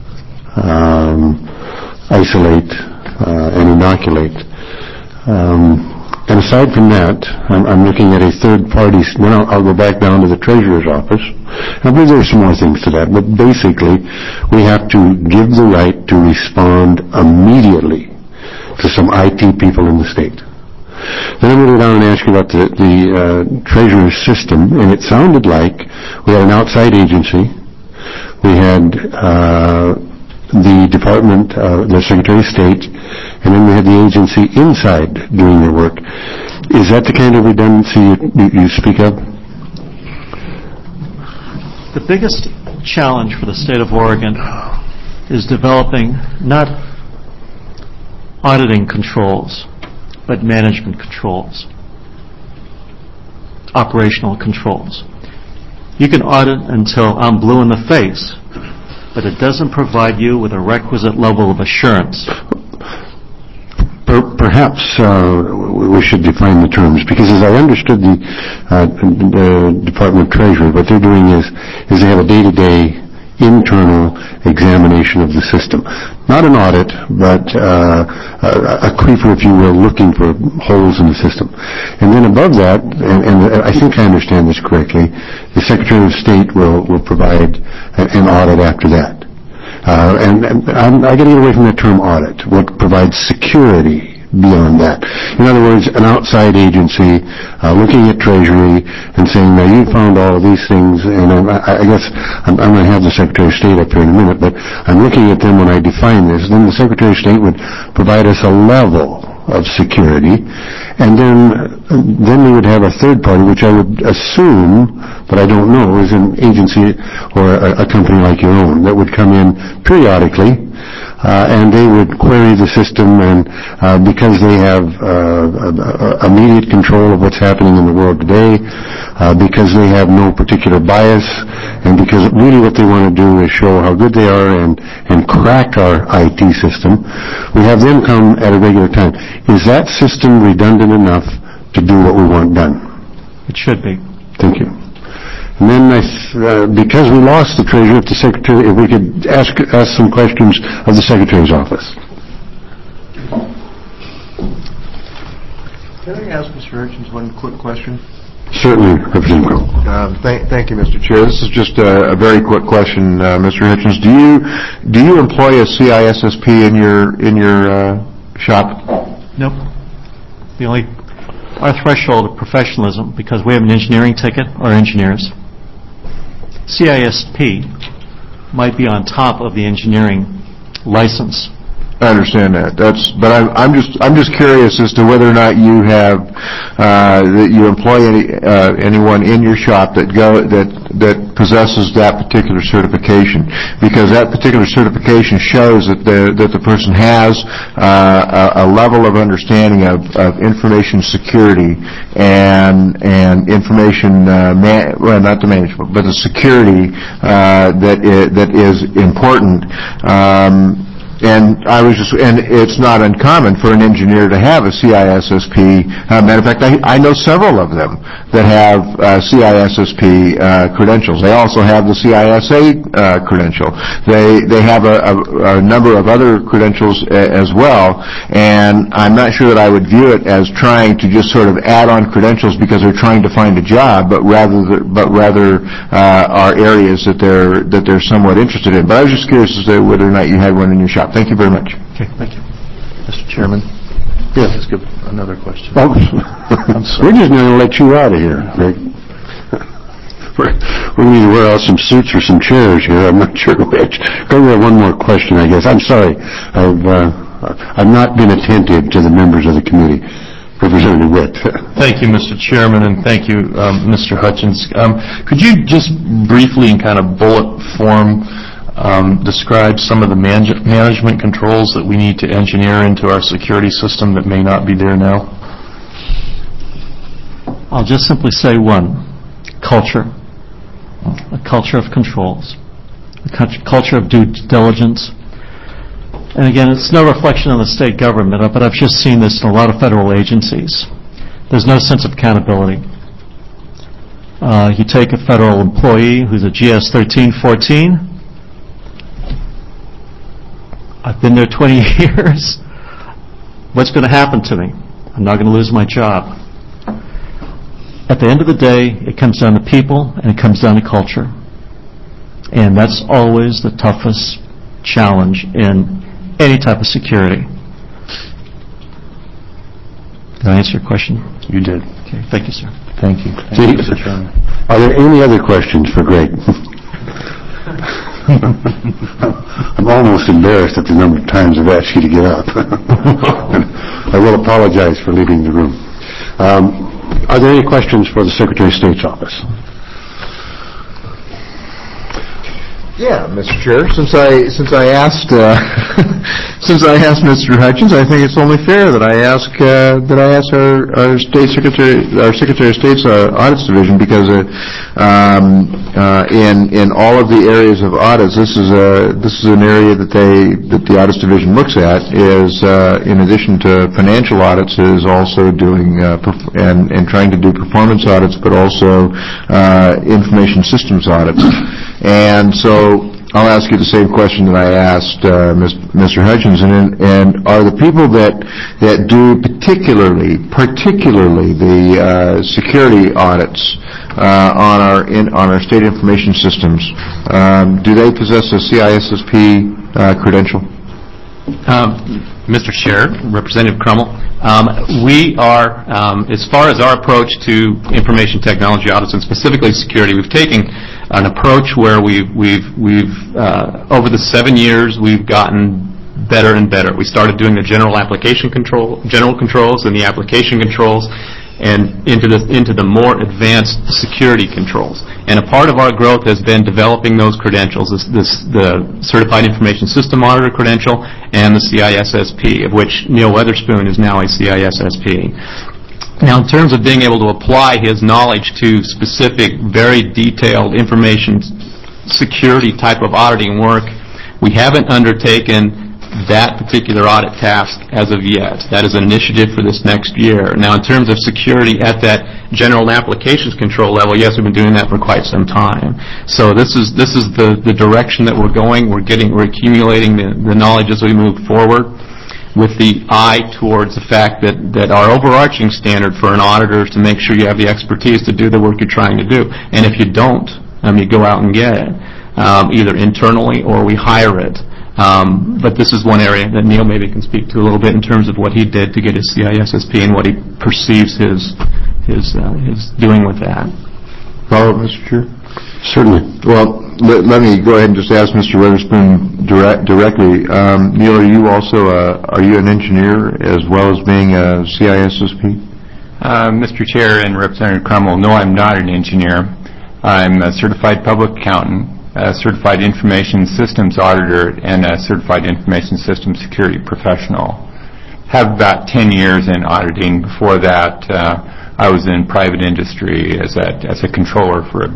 isolate, and inoculate. And aside from that, I'm looking at a third party. Then I'll go back down to the Treasurer's office. I believe there are some more things to that, but basically, we have to give the right to respond immediately to some IT people in the state. Then I'm going to go down and ask you about the Treasurer's system, and it sounded like we had an outside agency. We had the Department, the Secretary of State, and then we had the agency inside doing their work. Is that the kind of redundancy you speak of? The biggest challenge for the state of Oregon is developing not auditing controls, but management controls, operational controls. You can audit until I'm blue in the face, but it doesn't provide you with a requisite level of assurance. Perhaps we should define the terms, because as I understood the Department of Treasury, what they're doing is they have a day-to-day internal examination of the system. Not an audit, but a creeper, if you will, looking for holes in the system. And then above that, and I think I understand this correctly, the Secretary of State will provide an audit after that. And I got to get away from the term audit. What provides security beyond that? In other words, an outside agency looking at Treasury and saying, now you found all of these things, and I guess I'm going to have the Secretary of State up here in a minute, but I'm looking at them when I define this. Then the Secretary of State would provide us a level of security, and then we would have a third party, which I would assume, but I don't know, is an agency or a company like your own that would come in periodically and they would query the system, and because they have immediate control of what's happening in the world today, because they have no particular bias, and because really what they want to do is show how good they are and crack our IT system, we have them come at a regular time. Is that system redundant enough to do what we want done? It should be. Thank you. And then, because we lost the treasurer, if we could ask some questions of the Secretary's office. Can I ask Mr. Hutchins one quick question? Certainly, Representative Crowe. Thank you, Mr. Chair. This is just a very quick question, Mr. Hutchins. Do you employ a CISSP in your shop? Nope. Our threshold of professionalism, because we have an engineering ticket, are engineers. CISP might be on top of the engineering license. I understand that. But I'm just curious as to whether or not you have that you employ anyone in your shop that possesses that particular certification, because that particular certification shows that the person has a level of understanding of information security and information well, not the management, but the security that is important. And it's not uncommon for an engineer to have a CISSP. Matter of fact, I know several of them that have CISSP credentials. They also have the CISA credential. They have a number of other credentials as well. And I'm not sure that I would view it as trying to just sort of add on credentials because they're trying to find a job, but rather are areas that they're somewhat interested in. But I was just curious as to whether or not you had one in your shop. Thank you very much. Okay, thank you. Mr. Chairman? Yes. Let's give another question. Oh, we're just going to let you out of here, Greg. We're going to need to wear out some suits or some chairs here. I'm not sure which. Go to one more question, I guess. I'm sorry. I've not been attentive to the members of the committee. Representative Witt. Thank you, Mr. Chairman, and thank you, Mr. Hutchins. Could you just briefly, in kind of bullet form, describe some of the management controls that we need to engineer into our security system that may not be there now? I'll just simply say one: culture. A culture of controls. A culture of due diligence. And again, it's no reflection on the state government, but I've just seen this in a lot of federal agencies. There's no sense of accountability. You take a federal employee who's a GS 1314. I've been there 20 years. What's going to happen to me? I'm not going to lose my job. At the end of the day, it comes down to people and it comes down to culture. And that's always the toughest challenge in any type of security. Did I answer your question? You did. Okay. Thank you, sir. Thank you. Thank you, Mr. Chairman. Are there any other questions for Greg? I'm almost embarrassed at the number of times I've asked you to get up. I will apologize for leaving the room. Are there any questions for the Secretary of State's office? Yeah, Mr. Chair. Since I asked Mr. Hutchins, I think it's only fair that I ask our State Secretary, our Secretary of State's Audits Division, because in all of the areas of audits, this is an area that the Audits Division looks at, is in addition to financial audits, is also doing and trying to do performance audits, but also information systems audits. And so I'll ask you the same question that I asked Mr. Hutchins. And are the people that do particularly the security audits on our state information systems, do they possess a CISSP credential? Mr. Chair, Representative Crummell, we are, as far as our approach to information technology audits and specifically security, we've taken an approach where we've over the 7 years we've gotten better and better. We started doing the general controls and the application controls, and into the more advanced security controls. And a part of our growth has been developing those credentials, the Certified Information System Auditor credential and the CISSP, of which Neil Weatherspoon is now a CISSP. Now, in terms of being able to apply his knowledge to specific, very detailed information security type of auditing work, we haven't undertaken that particular audit task as of yet. That is an initiative for this next year. Now, in terms of security at that general applications control level, yes, we've been doing that for quite some time. So this is the direction that we're going. We're accumulating the knowledge as we move forward, with the eye towards the fact that our overarching standard for an auditor is to make sure you have the expertise to do the work you're trying to do. And if you don't, you go out and get it, either internally or we hire it. But this is one area that Neil maybe can speak to a little bit in terms of what he did to get his CISSP and what he perceives his doing with that. Follow up, Mr. Chair? Certainly. Well, let me go ahead and just ask Mr. Weatherspoon directly. Neil, are you an engineer as well as being a CISSP? Mr. Chair and Representative Crummell, no, I'm not an engineer. I'm a certified public accountant, a certified information systems auditor, and a certified information systems security professional. Have about 10 years in auditing. Before that, I was in private industry as a controller for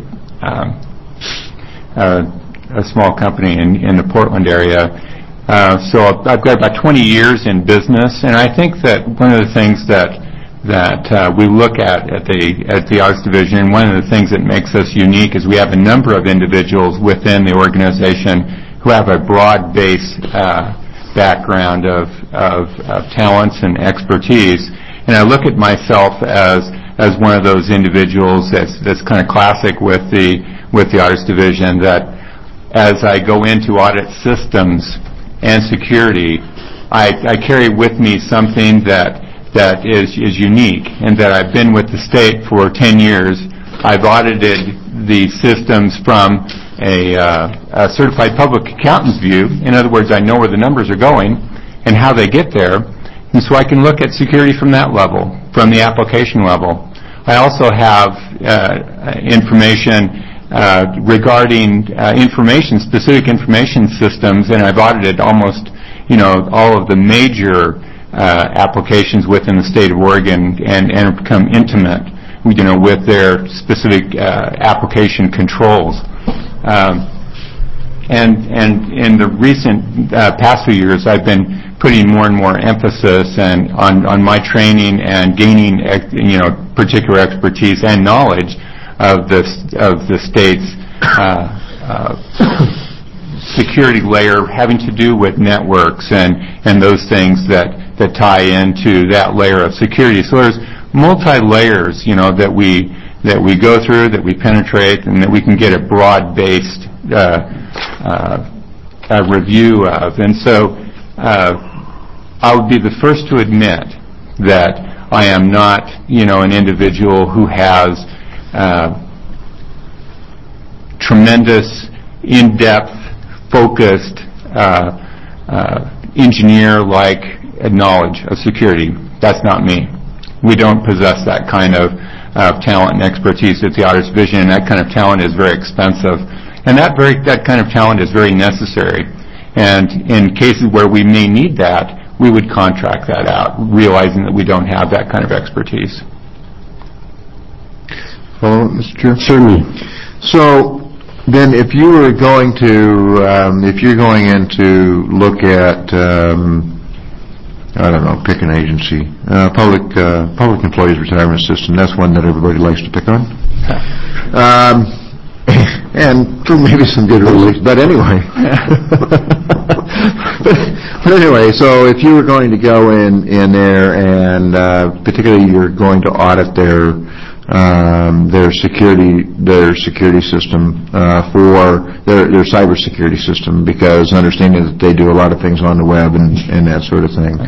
a small company in the Portland area. So I've got about 20 years in business, and I think that one of the things that we look at the Audits Division, and one of the things that makes us unique is we have a number of individuals within the organization who have a broad-based background of talents and expertise. And I look at myself as one of those individuals that's kind of classic with the Audits Division, that as I go into audit systems and security, I carry with me something that is unique, and that I've been with the state for 10 years. I've audited the systems from a certified public accountant's view. In other words, I know where the numbers are going and how they get there, and so I can look at security from that level, from the application level. I also have information regarding specific information systems, and I've audited almost all of the major applications within the state of Oregon and become intimate with their specific application controls. And in the recent past few years, I've been putting more and more emphasis on my training and gaining particular expertise and knowledge of the state's security layer, having to do with networks and those things that tie into that layer of security. So there's multi-layers, that we go through, that we penetrate, and that we can get a broad-based review of. And so I would be the first to admit that I am not, an individual who has tremendous, in-depth, focused engineer-like knowledge of security. That's not me. We don't possess that kind of talent and expertise at the Audits Division, and that kind of talent is very expensive. And that kind of talent is very necessary. And in cases where we may need that, we would contract that out, realizing that we don't have that kind of expertise. Follow up, Mr. Chair? Certainly. So then, if you were going to, if you're going in to look at, I don't know, pick an agency, public employees retirement system. That's one that everybody likes to pick on. And for maybe some good reasons, but anyway. but anyway, so if you were going to go in there and particularly you're going to audit their security system for their cybersecurity system, because understanding that they do a lot of things on the web and that sort of thing.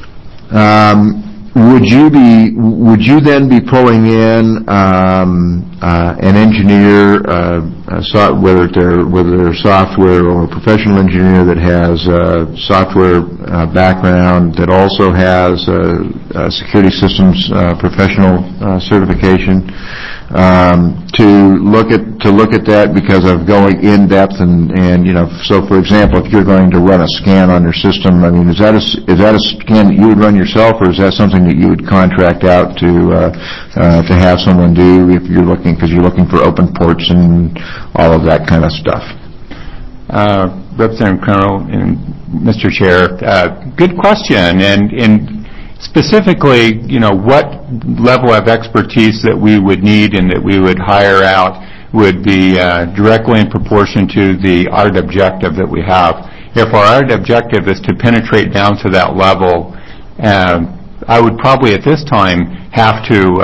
Would you then be pulling in an engineer, whether they're software or a professional engineer that has a software background that also has security systems professional certification, to look at that because of going in depth and so for example, if you're going to run a scan on your system, I mean, is that a scan that you would run yourself, or is that something that you would contract out to have someone do if you're looking for open ports and all of that kind of stuff? Representative Colonel and Mr. Chair, good question, and specifically, what level of expertise that we would need and that we would hire out would be directly in proportion to the audit objective that we have. If our audit objective is to penetrate down to that level, I would probably at this time have to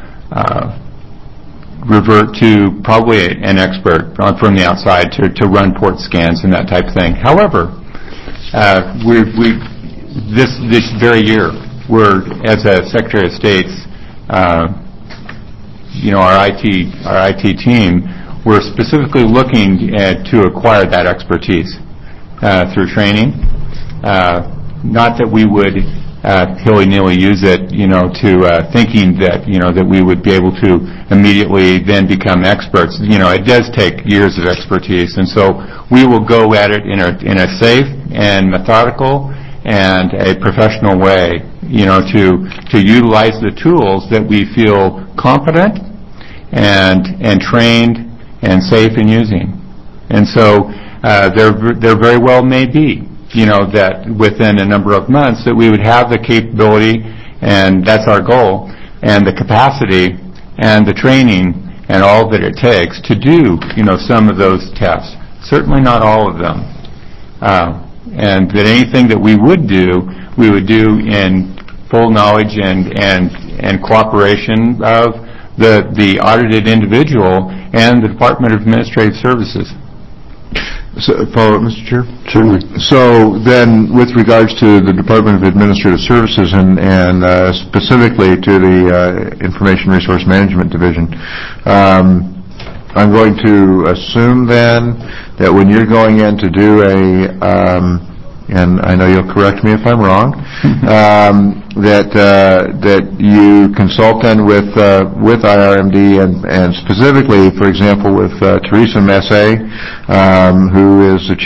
revert to probably an expert from the outside to run port scans and that type of thing. However, this very year, we're, as a Secretary of State's, our IT team, we're specifically looking to acquire that expertise through training. Not that we would hilly-nilly use it, to thinking that that we would be able to immediately then become experts. It does take years of expertise, and so we will go at it in a safe and methodical and a professional way, to utilize the tools that we feel competent and trained and safe in using. And so there very well may be, that within a number of months that we would have the capability, and that's our goal, and the capacity and the training and all that it takes to do, some of those tests. Certainly not all of them. And that anything that we would do in full knowledge and cooperation of the audited individual and the Department of Administrative Services. So, follow up, Mr. Chair? Certainly. So then, with regards to the Department of Administrative Services and specifically to the Information Resource Management Division, I'm going to assume then that when you're going in to do and I know you'll correct me if I'm wrong, that you consult then with IRMD and specifically, for example, with Teresa Messe, who is the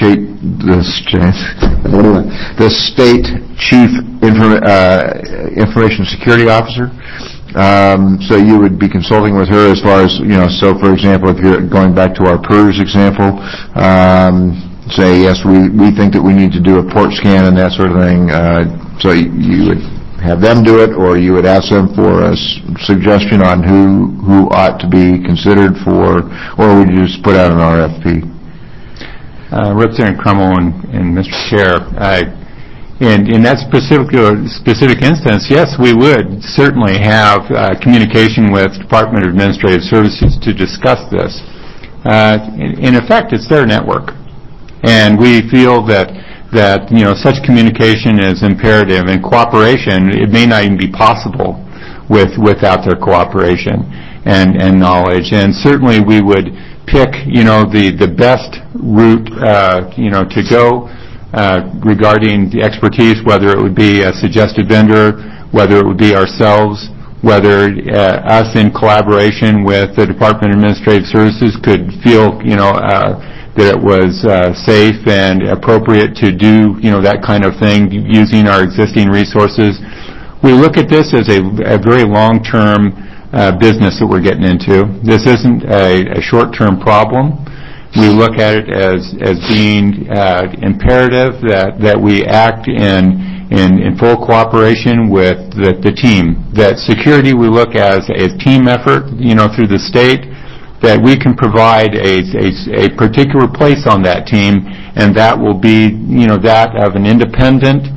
State Chief Information Security Officer. So you would be consulting with her as far as, so for example, if you're going back to our PERS example, say, yes, we think that we need to do a port scan and that sort of thing, so you would have them do it, or you would ask them for a suggestion on who ought to be considered for, or would you just put out an RFP? Representative Crummell and Mr. Chair, in that specific instance, yes, we would certainly have communication with Department of Administrative Services to discuss this. In effect, it's their network, and we feel that such communication is imperative, and cooperation, it may not even be possible without their cooperation and knowledge. And certainly we would pick the best route to go regarding the expertise, whether it would be a suggested vendor, whether it would be ourselves, whether us in collaboration with the Department of Administrative Services could feel that it was safe and appropriate to do that kind of thing using our existing resources. We look at this as a very long-term business that we're getting into. This isn't a short-term problem. We look at it as being imperative that we act in full cooperation with the team. That security we look at as a team effort, through the state, that we can provide a particular place on that team, and that will be, that of an independent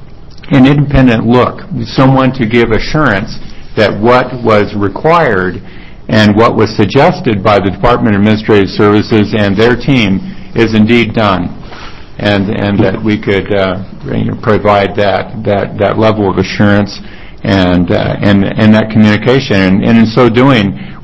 look, someone to give assurance that what was required and what was suggested by the Department of Administrative Services and their team is indeed done, and that we could provide that level of assurance and that communication. And in so doing,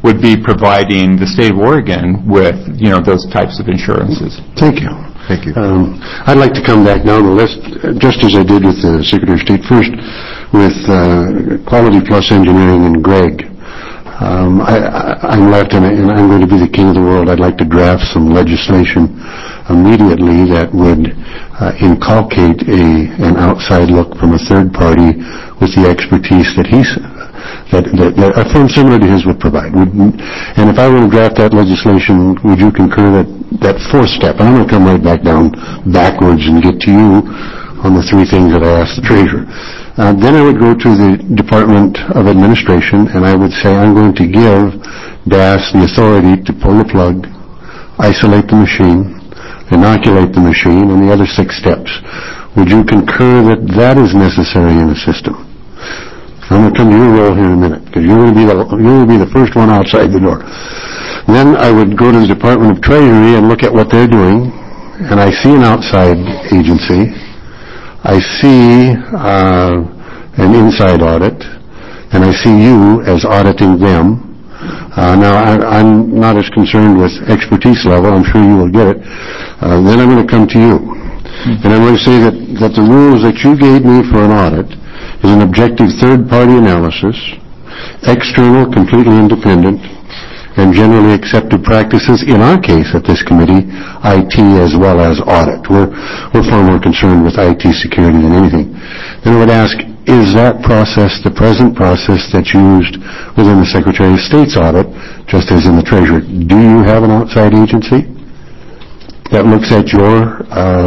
would be providing the state of Oregon with, those types of insurances. Thank you. Thank you. I'd like to come back down the list, just as I did with the Secretary of State. First, with Quality Plus Engineering and Greg. I'm left, and I'm going to be the king of the world. I'd like to draft some legislation immediately that would inculcate an outside look from a third party with the expertise that a firm similar to his would provide. And if I were to draft that legislation, would you concur that fourth step, and I'm going to come right back down backwards and get to you on the three things that I asked the Treasurer. Then I would go to the Department of Administration, and I would say I'm going to give DAS the authority to pull the plug, isolate the machine, inoculate the machine, and the other 6 steps. Would you concur that that is necessary in the system? I'm going to come to your role here in a minute, because you're going to be the first one outside the door. Then I would go to the Department of Treasury and look at what they're doing, and I see an outside agency. I see an inside audit, and I see you as auditing them. Now, I'm not as concerned with expertise level. I'm sure you will get it. Then I'm going to come to you. And I'm going to say that the rules that you gave me for an audit is an objective third-party analysis, external, completely independent, and generally accepted practices, in our case at this committee, IT as well as audit. We're far more concerned with IT security than anything. Then I would ask, is that process the present process that's used within the Secretary of State's audit, just as in the Treasury? Do you have an outside agency that looks at your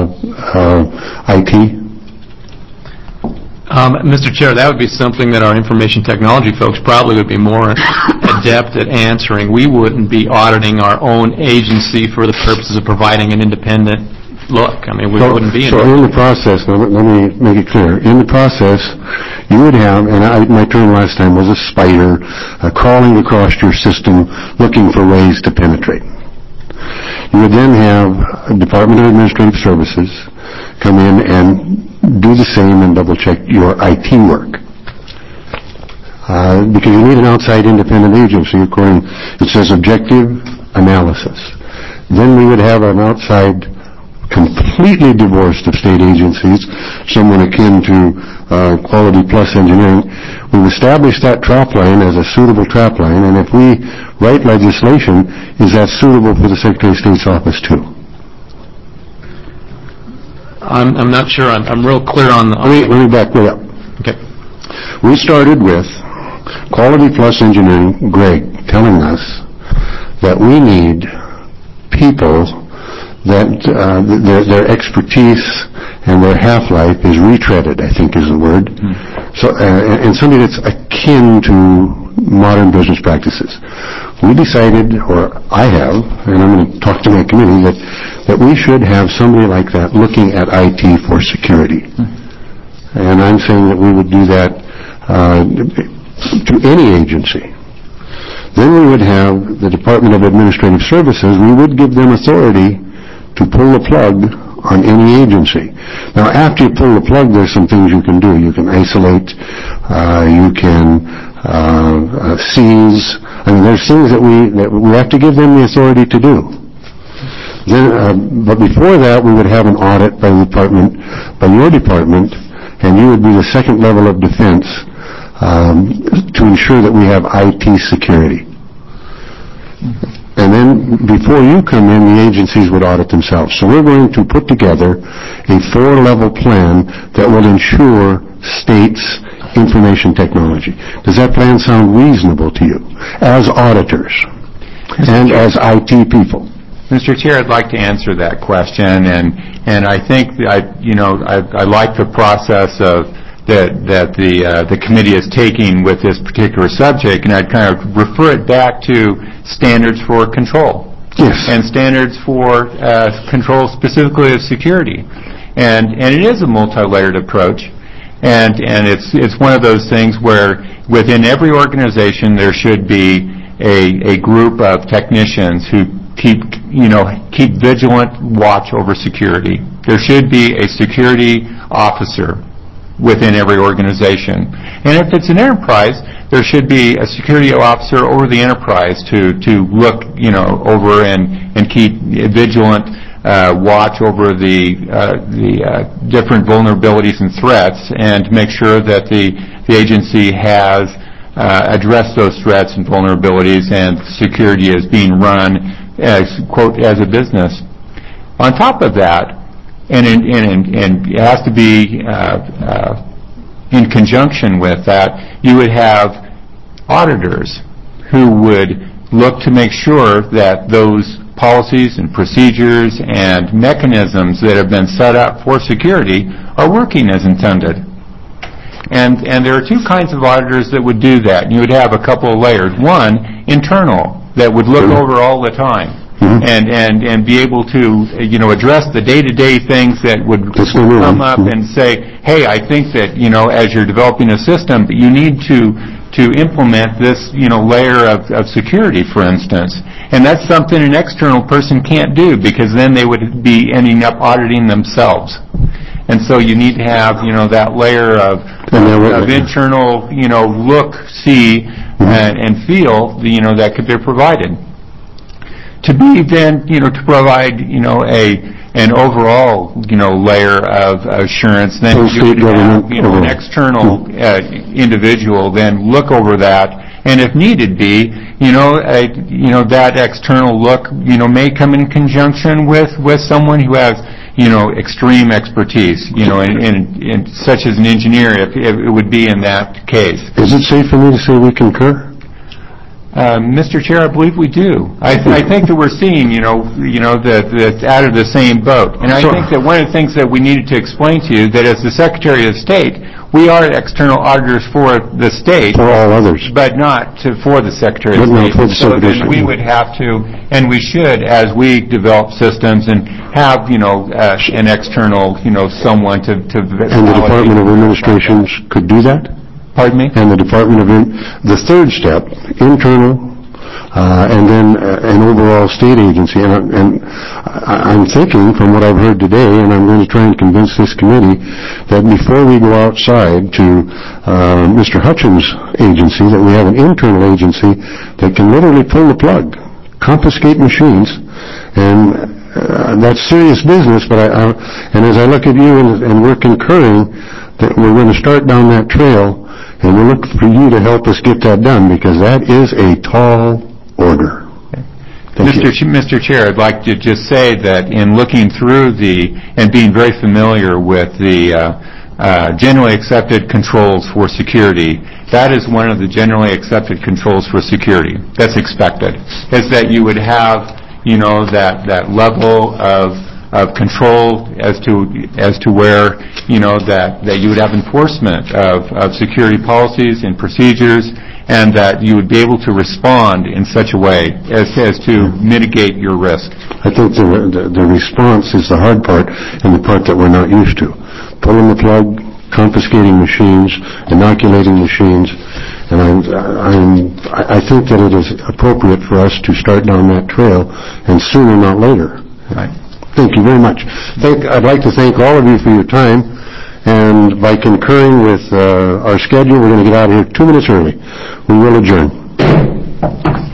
IT? Mr. Chair, that would be something that our information technology folks probably would be more adept at answering. We wouldn't be auditing our own agency for the purposes of providing an independent look. I mean, we wouldn't be in So in the process, let me make it clear. In the process, you would have, and my term last time was a spider crawling across your system looking for ways to penetrate. You would then have a Department of Administrative Services come in and do the same and double-check your IT work. Because you need an outside independent agency, according, it says objective analysis. Then we would have an outside, completely divorced of state agencies, someone akin to Quality Plus Engineering. We've established that trap line as a suitable trap line, and if we write legislation, is that suitable for the Secretary of State's office too? I'm not sure. I'm real clear on the... Let me back way up. Okay. We started with Quality Plus Engineering, Greg, telling us that we need people that their expertise and their half-life is retreaded, I think is the word. So, and something that's akin to modern business practices. We decided, or I have, and I'm going to talk to my committee, that we should have somebody like that looking at IT for security. And I'm saying that we would do that to any agency. Then we would have the Department of Administrative Services. We would give them authority to pull the plug on any agency. Now, after you pull the plug, there's some things you can do. You can isolate. You can seize. I mean, there's things that we have to give them the authority to do. Then, but before that, we would have an audit by the department, by your department, and you would be the second level of defense to ensure that we have IT security. And then before you come in, the agencies would audit themselves. So we're going to put together a 4-level plan that will ensure states' information technology. Does that plan sound reasonable to you as auditors and as IT people? Mr. Chair, I'd like to answer that question, and I think I like the process that the committee is taking with this particular subject, and I'd kind of refer it back to standards for control. Yes. And standards for control specifically of security. And it is a multi-layered approach. And it's one of those things where within every organization there should be a group of technicians who keep vigilant watch over security. There should be a security officer within every organization. And if it's an enterprise, there should be a security officer over the enterprise to look, over and keep vigilant watch over the different vulnerabilities and threats, and to make sure that the agency has addressed those threats and vulnerabilities, and security is being run as, quote, as a business. On top of that, and it has to be in conjunction with that, you would have auditors who would look to make sure that those policies and procedures and mechanisms that have been set up for security are working as intended. And there are two kinds of auditors that would do that. You would have a couple of layers. One, internal, that would look over all the time. And be able to, address the day-to-day things that would come up and say, hey, I think that, as you're developing a system, you need to implement this, layer of security, for instance. And that's something an external person can't do, because then they would be ending up auditing themselves. And so you need to have, that layer of internal, look, see, and feel, that could be provided. To be then, to provide, an overall, layer of assurance, then you would have, an external individual then look over that, and if needed be, that external look, may come in conjunction with someone who has, extreme expertise, in such as an engineer, if it would be in that case. Is it safe for me to say we concur? Mr. Chair, I believe we do. I think that we're seeing, that out of the same boat. And I think that one of the things that we needed to explain to you, that as the Secretary of State, we are external auditors for the state. For all others. But not for the Secretary of State. So then we would have to, and we should, as we develop systems and have, an external, someone to And the Department of Administration could do that? Pardon me? And the Department of the third step, internal, and then an overall state agency. And I'm thinking, from what I've heard today, and I'm going to try and convince this committee, that before we go outside to Mr. Hutchins' agency, that we have an internal agency that can literally pull the plug, confiscate machines, and that's serious business. But and as I look at you and we're concurring that we're going to start down that trail. And we'll look for you to help us get that done, because that is a tall order. Mr. Chair, I'd like to just say that in looking through and being very familiar with the generally accepted controls for security, that is one of the generally accepted controls for security. That's expected. Is that you would have, that level of control as to where, that you would have enforcement of security policies and procedures, and that you would be able to respond in such a way as to mitigate your risk. I think the response is the hard part, and the part that we're not used to. Pulling the plug, confiscating machines, inoculating machines, and I think that it is appropriate for us to start down that trail, and sooner, not later. Right. Thank you very much. I'd like to thank all of you for your time, and by concurring with our schedule, we're going to get out of here 2 minutes early. We will adjourn.